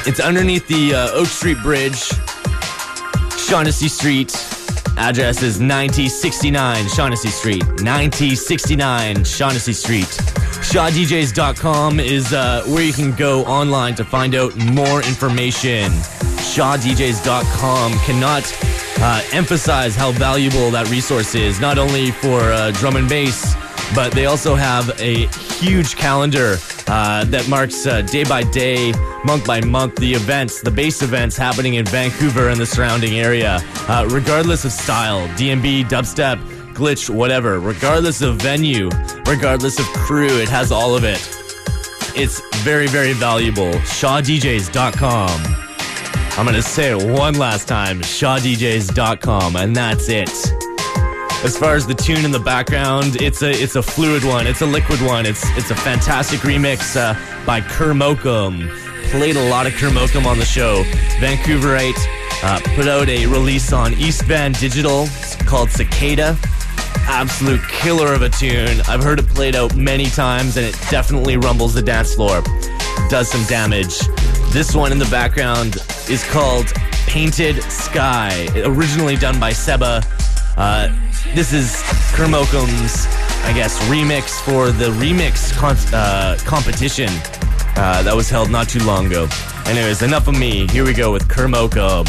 It's underneath the uh, Oak Street Bridge, Shaughnessy Street. Address is ninety sixty-nine Shaughnessy Street. ninety sixty-nine Shaughnessy Street. Shaw D Js dot com is uh, where you can go online to find out more information. Shaw D Js dot com cannot uh, emphasize how valuable that resource is, not only for uh, drum and bass, but they also have a huge calendar uh, that marks uh, day by day, month by month, the events, the bass events happening in Vancouver and the surrounding area. Uh, regardless of style, D and B, dubstep, glitch, whatever, regardless of venue, regardless of crew, it has all of it. It's very, very valuable. Shaw D Js dot com. I'm going to say it one last time, Shaw D Js dot com, and that's it. As far as the tune in the background, it's a it's a fluid one, it's a liquid one, it's it's a fantastic remix uh, by Kermokum. Played a lot of Kermokum on the show. Vancouverite uh, put out a release on East Van Digital. It's called Cicada. Absolute killer of a tune. I've heard it played out many times, and it definitely rumbles the dance floor. Does some damage. This one in the background is called Painted Sky, originally done by Seba. Uh, this is Kermokum's, I guess, remix for the remix con- uh, competition uh, that was held not too long ago. Anyways, enough of me. Here we go with Kermokum.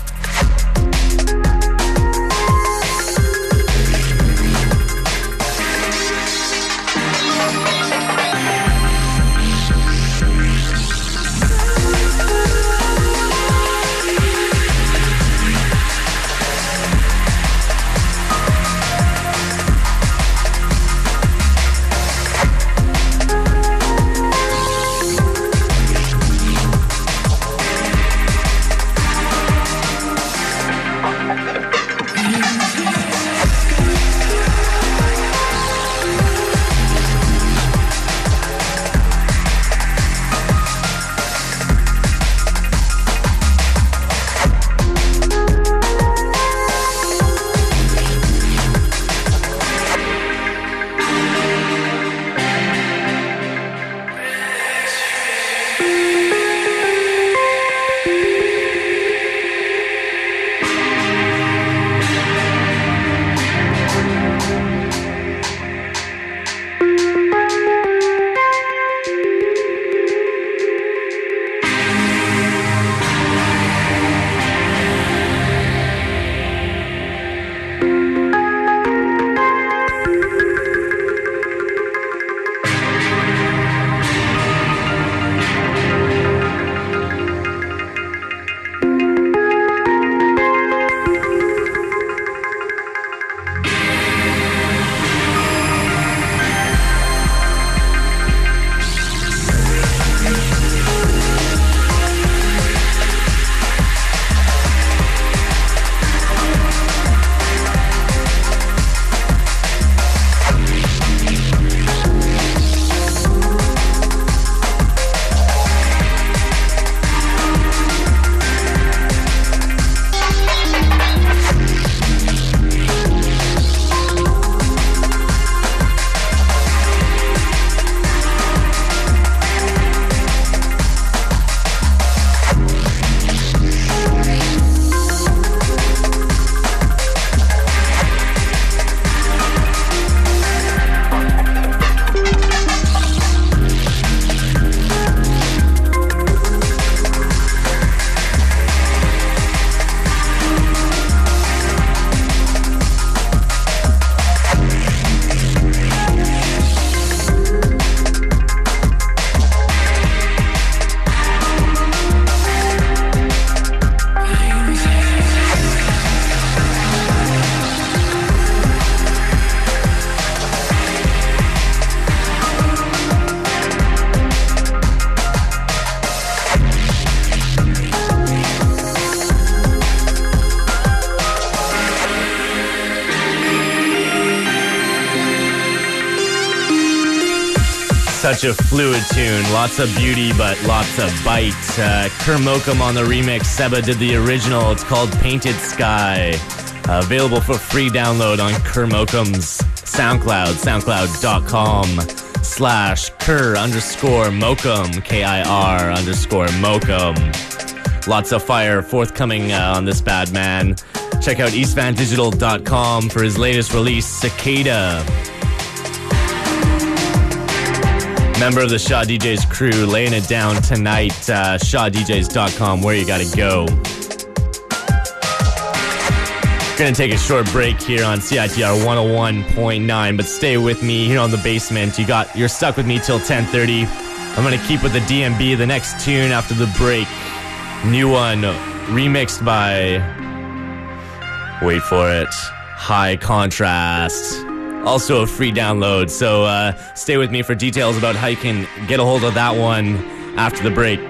Such a fluid tune, lots of beauty, but lots of bite. Uh, Kermokum on the remix, Seba did the original. It's called Painted Sky. Uh, available for free download on Kermokum's SoundCloud, soundcloud dot com slash Kir underscore Mokum, K I R underscore Mokum. Lots of fire forthcoming uh, on this bad man. Check out east van digital dot com for his latest release, Cicada. Member of the Shaw D Js crew, laying it down tonight. Uh, shaw d js dot com, where you gotta go. Gonna take a short break here on C I T R one oh one point nine, but stay with me here on the basement. You got, you're stuck with me till ten thirty. I'm gonna keep with the D M B. The next tune after the break, new one, remixed by, wait for it, High Contrast. Also a free download, so uh, stay with me for details about how you can get a hold of that one after the break.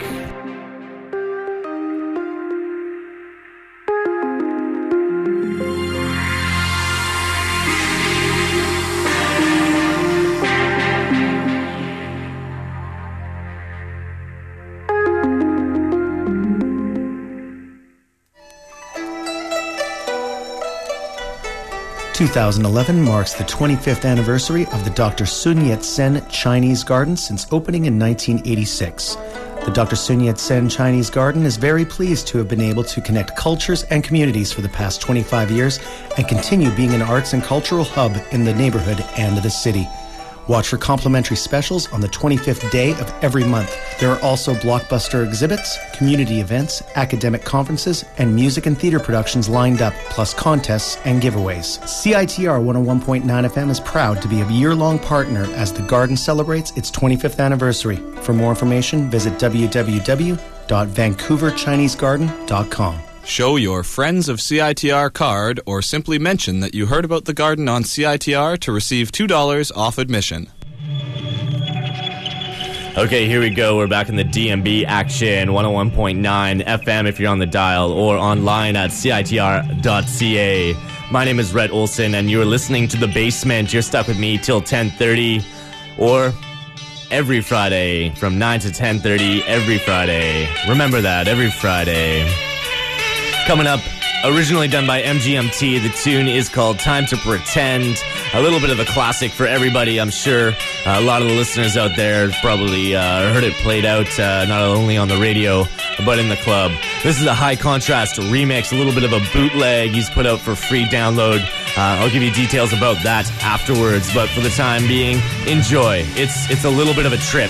two thousand eleven marks the twenty-fifth anniversary of the Doctor Sun Yat-sen Chinese Garden since opening in nineteen eighty-six. The Doctor Sun Yat-sen Chinese Garden is very pleased to have been able to connect cultures and communities for the past twenty-five years and continue being an arts and cultural hub in the neighborhood and the city. Watch for complimentary specials on the twenty-fifth day of every month. There are also blockbuster exhibits, community events, academic conferences, and music and theater productions lined up, plus contests and giveaways. C I T R one oh one point nine F M is proud to be a year-long partner as the garden celebrates its twenty-fifth anniversary. For more information, visit w w w dot vancouver chinese garden dot com. Show your Friends of C I T R card or simply mention that you heard about the garden on C I T R to receive two dollars off admission. Okay, here we go. We're back in the D M B action, one oh one point nine F M if you're on the dial, or online at c i t r dot c a. My name is Rhett Olson, and you're listening to The Basement. You're stuck with me till ten thirty, or every Friday from nine to ten thirty every Friday. Remember that, every Friday. Coming up, originally done by M G M T, the tune is called Time to Pretend. A little bit of a classic for everybody, I'm sure. Uh, a lot of the listeners out there have probably uh, heard it played out, uh, not only on the radio, but in the club. This is a High Contrast remix, a little bit of a bootleg he's put out for free download. Uh, I'll give you details about that afterwards, but for the time being, enjoy. It's, it's a little bit of a trip.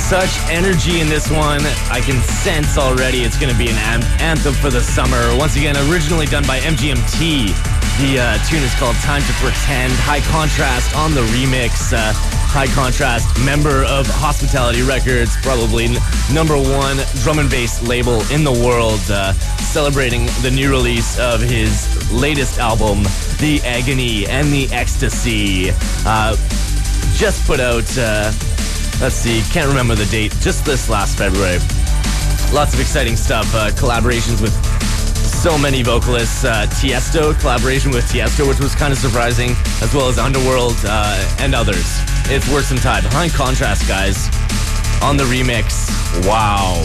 Such energy in this one. I can sense already it's going to be an am- anthem for the summer. Once again, originally done by M G M T. The uh, tune is called Time to Pretend. High Contrast on the remix. Uh, High Contrast, member of Hospitality Records, probably n- number one drum and bass label in the world, uh, celebrating the new release of his latest album, The Agony and the Ecstasy. Uh, just put out... Uh, Let's see, can't remember the date, just this last February. Lots of exciting stuff, uh, collaborations with so many vocalists. Uh, Tiesto, collaboration with Tiesto, which was kind of surprising, as well as Underworld uh, and others. It's worth some time. Behind Contrast, guys, on the remix. Wow.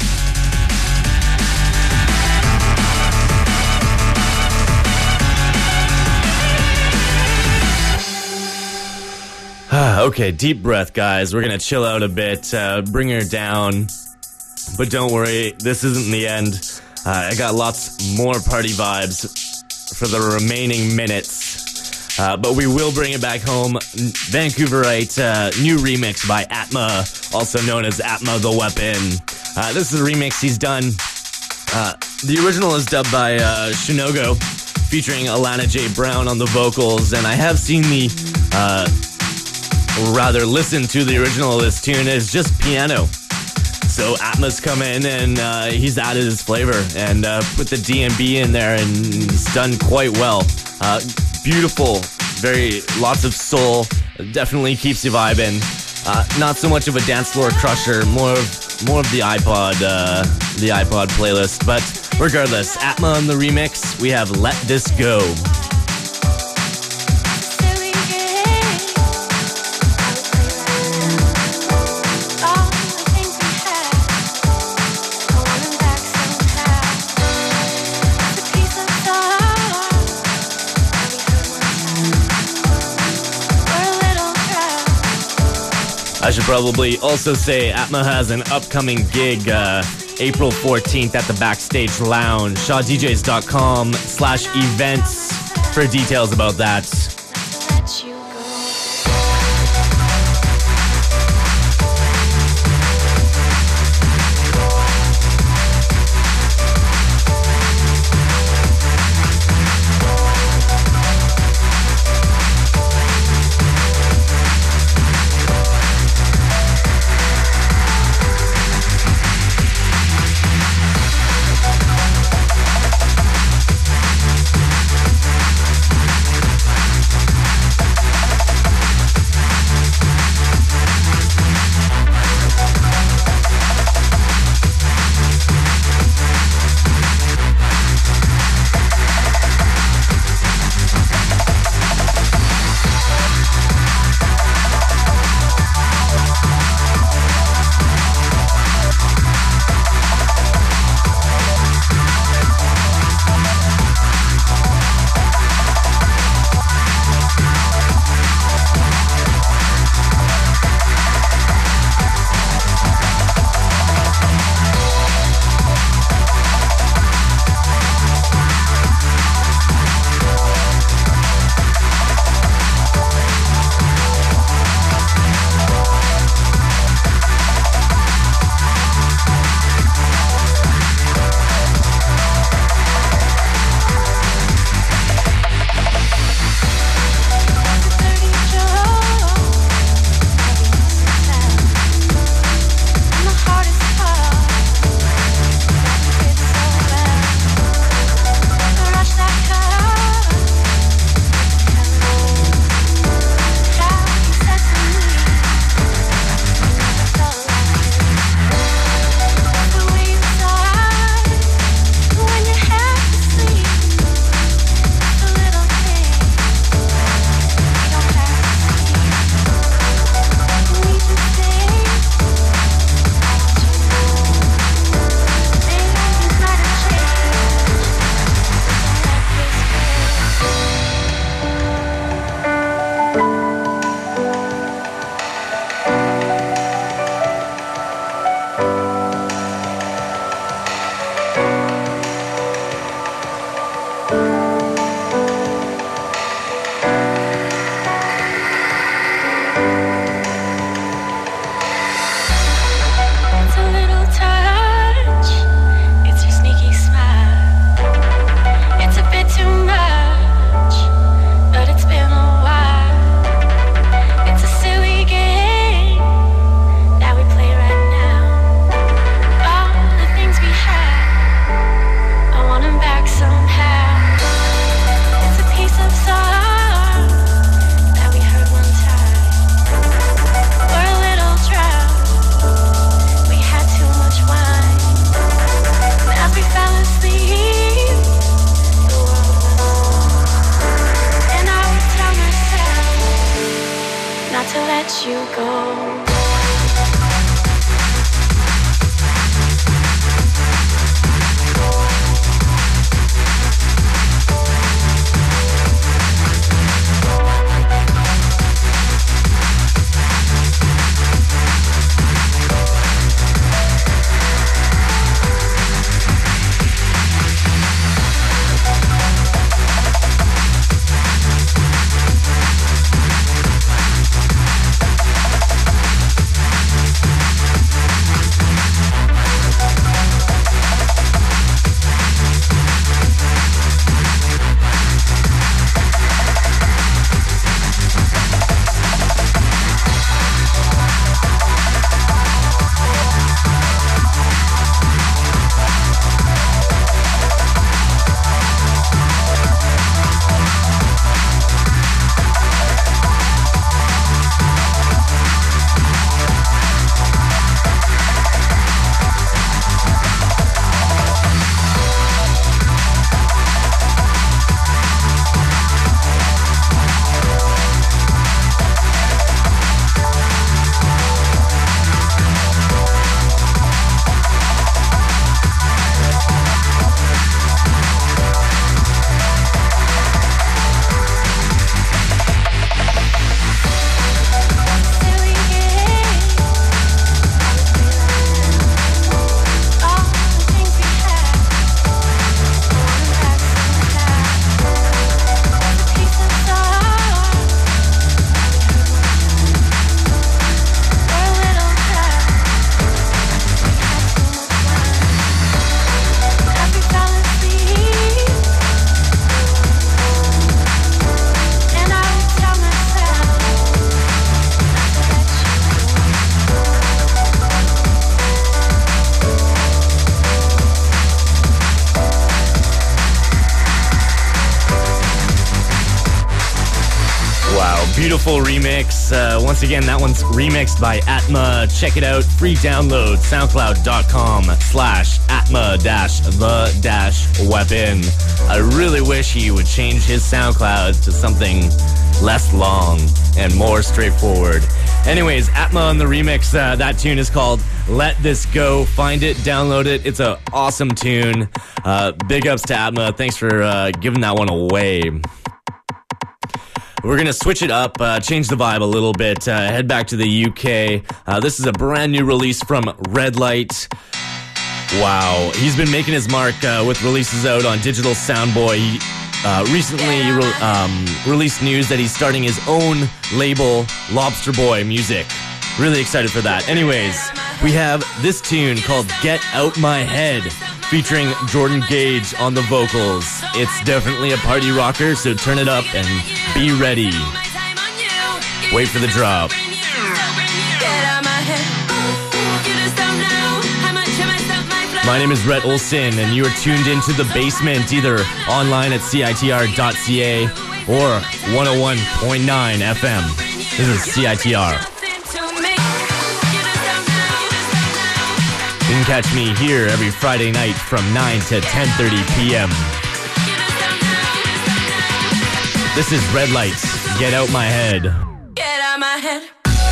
Okay, deep breath, guys. We're going to chill out a bit, uh, bring her down. But don't worry, this isn't the end. Uh, I got lots more party vibes for the remaining minutes. Uh, but we will bring it back home. Vancouverite, uh, new remix by Atma, also known as Atma the Weapon. Uh, this is a remix he's done. Uh, the original is dubbed by uh, Shinogo, featuring Alana J. Brown on the vocals. And I have seen the... Uh, or rather listen to the original of this tune, is just piano. So Atma's come in and uh, he's added his flavor and uh, put the D and B in there, and he's done quite well. Uh, beautiful, very lots of soul, definitely keeps you vibing. Uh, not so much of a dance floor crusher, more of more of the iPod, uh, the iPod playlist. But regardless, Atma on the remix. We have Let This Go. I should probably also say Atma has an upcoming gig uh, April fourteenth at the Backstage Lounge. shaw d js dot com slash events for details about that. let you go. Beautiful remix. Uh, once again, that one's remixed by Atma. Check it out. Free download. SoundCloud.com slash Atma dash the dash weapon. I really wish he would change his SoundCloud to something less long and more straightforward. Anyways, Atma on the remix. Uh, that tune is called Let This Go. Find it, download it. It's an awesome tune. Uh, big ups to Atma. Thanks for uh, giving that one away. We're going to switch it up, uh, change the vibe a little bit, uh, head back to the U K. Uh, this is a brand new release from Red Light. Wow. He's been making his mark uh, with releases out on Digital Soundboy. He uh, recently re- um, released news that he's starting his own label, Lobster Boy Music. Really excited for that. Anyways, we have this tune called Get Out My Head, featuring Jordan Gage on the vocals. It's definitely a party rocker, so turn it up and be ready. Wait for the drop. My name is Rhett Olson, and you are tuned into The Basement, either online at C I T R dot C A or one oh one point nine F M. This is C I T R. You can catch me here every Friday night from nine to ten thirty p.m. This is Red Lights. Get out my head. Get out my head.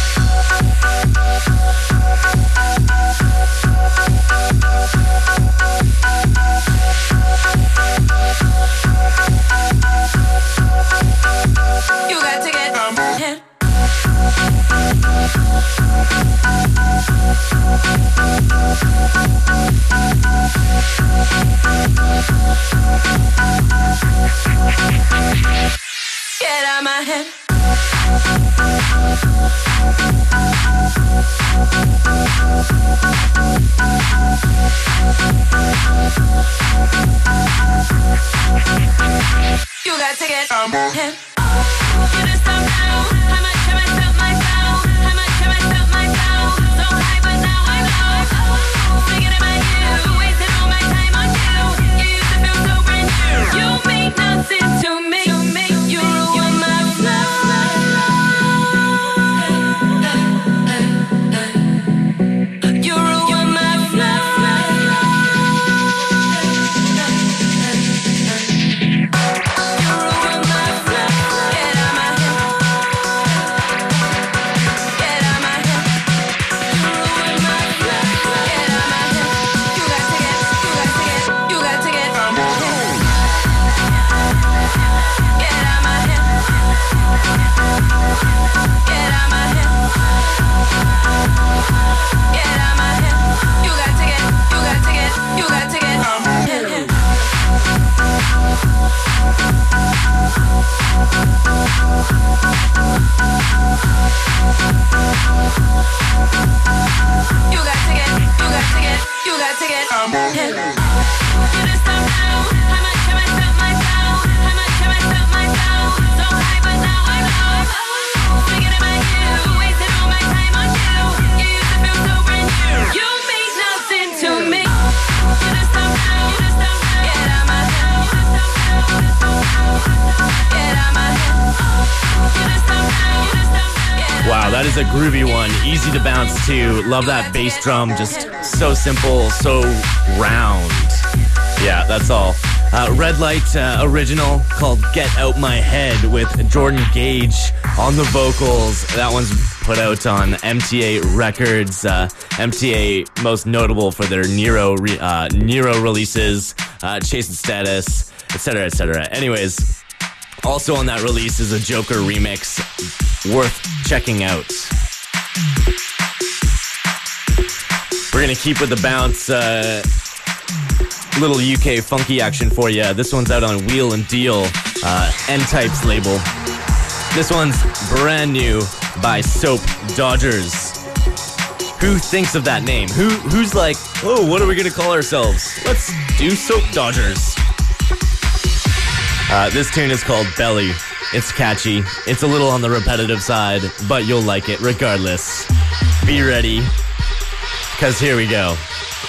You got to get out my head. Get out my head. You got to get out my head. You just don't know how much have I felt myself. How much have I felt myself. So high, but now I'm low. Thinking about you, wasting all my time on you. You used to feel so brand new. You mean nothing to me. You ruin my flow. You ruin my flow. You ruin my flow. Wow, that is a groovy one. Easy to bounce to. Love that bass drum. Just so simple, so round. Yeah, that's all. Uh, Red Light uh, original called Get Out My Head with Jordan Gage on the vocals. That one's put out on M T A Records. Uh, M T A most notable for their Nero re- uh, Nero releases, uh, Chasing Status, et cetera, et cetera. Anyways, also on that release is a Joker remix worth checking out. We're going to keep with the bounce. Uh, little U K funky action for you. This one's out on Wheel and Deal, uh, N-Type's label. This one's brand new by Soap Dodgers. Who thinks of that name? Who Who's like, oh, what are we going to call ourselves? Let's do Soap Dodgers. Uh, this tune is called Belly. It's catchy. It's a little on the repetitive side, but you'll like it regardless. Be ready, because here we go.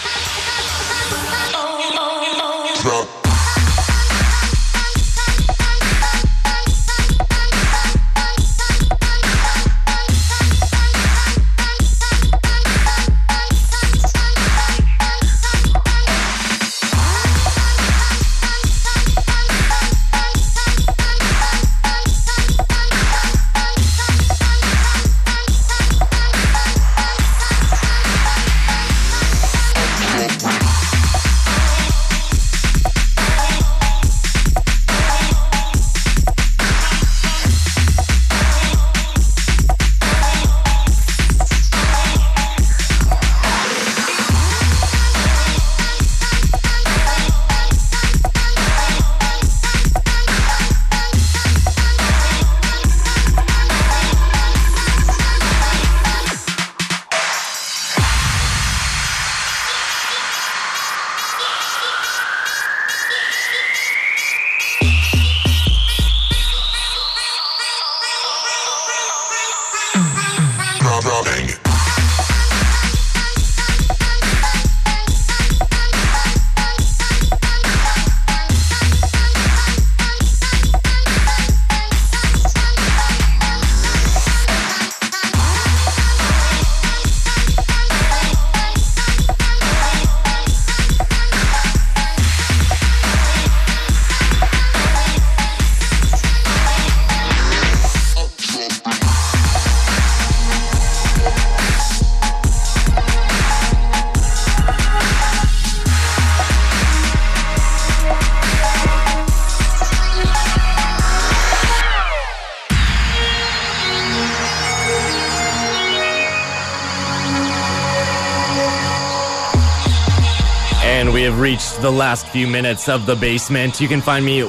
Reached the last few minutes of the basement. You can find me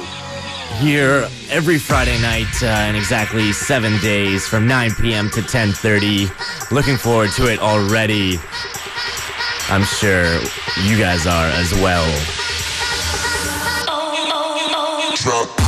here every Friday night uh, in exactly seven days from nine p.m. to ten thirty. Looking forward to it already. I'm sure you guys are as well.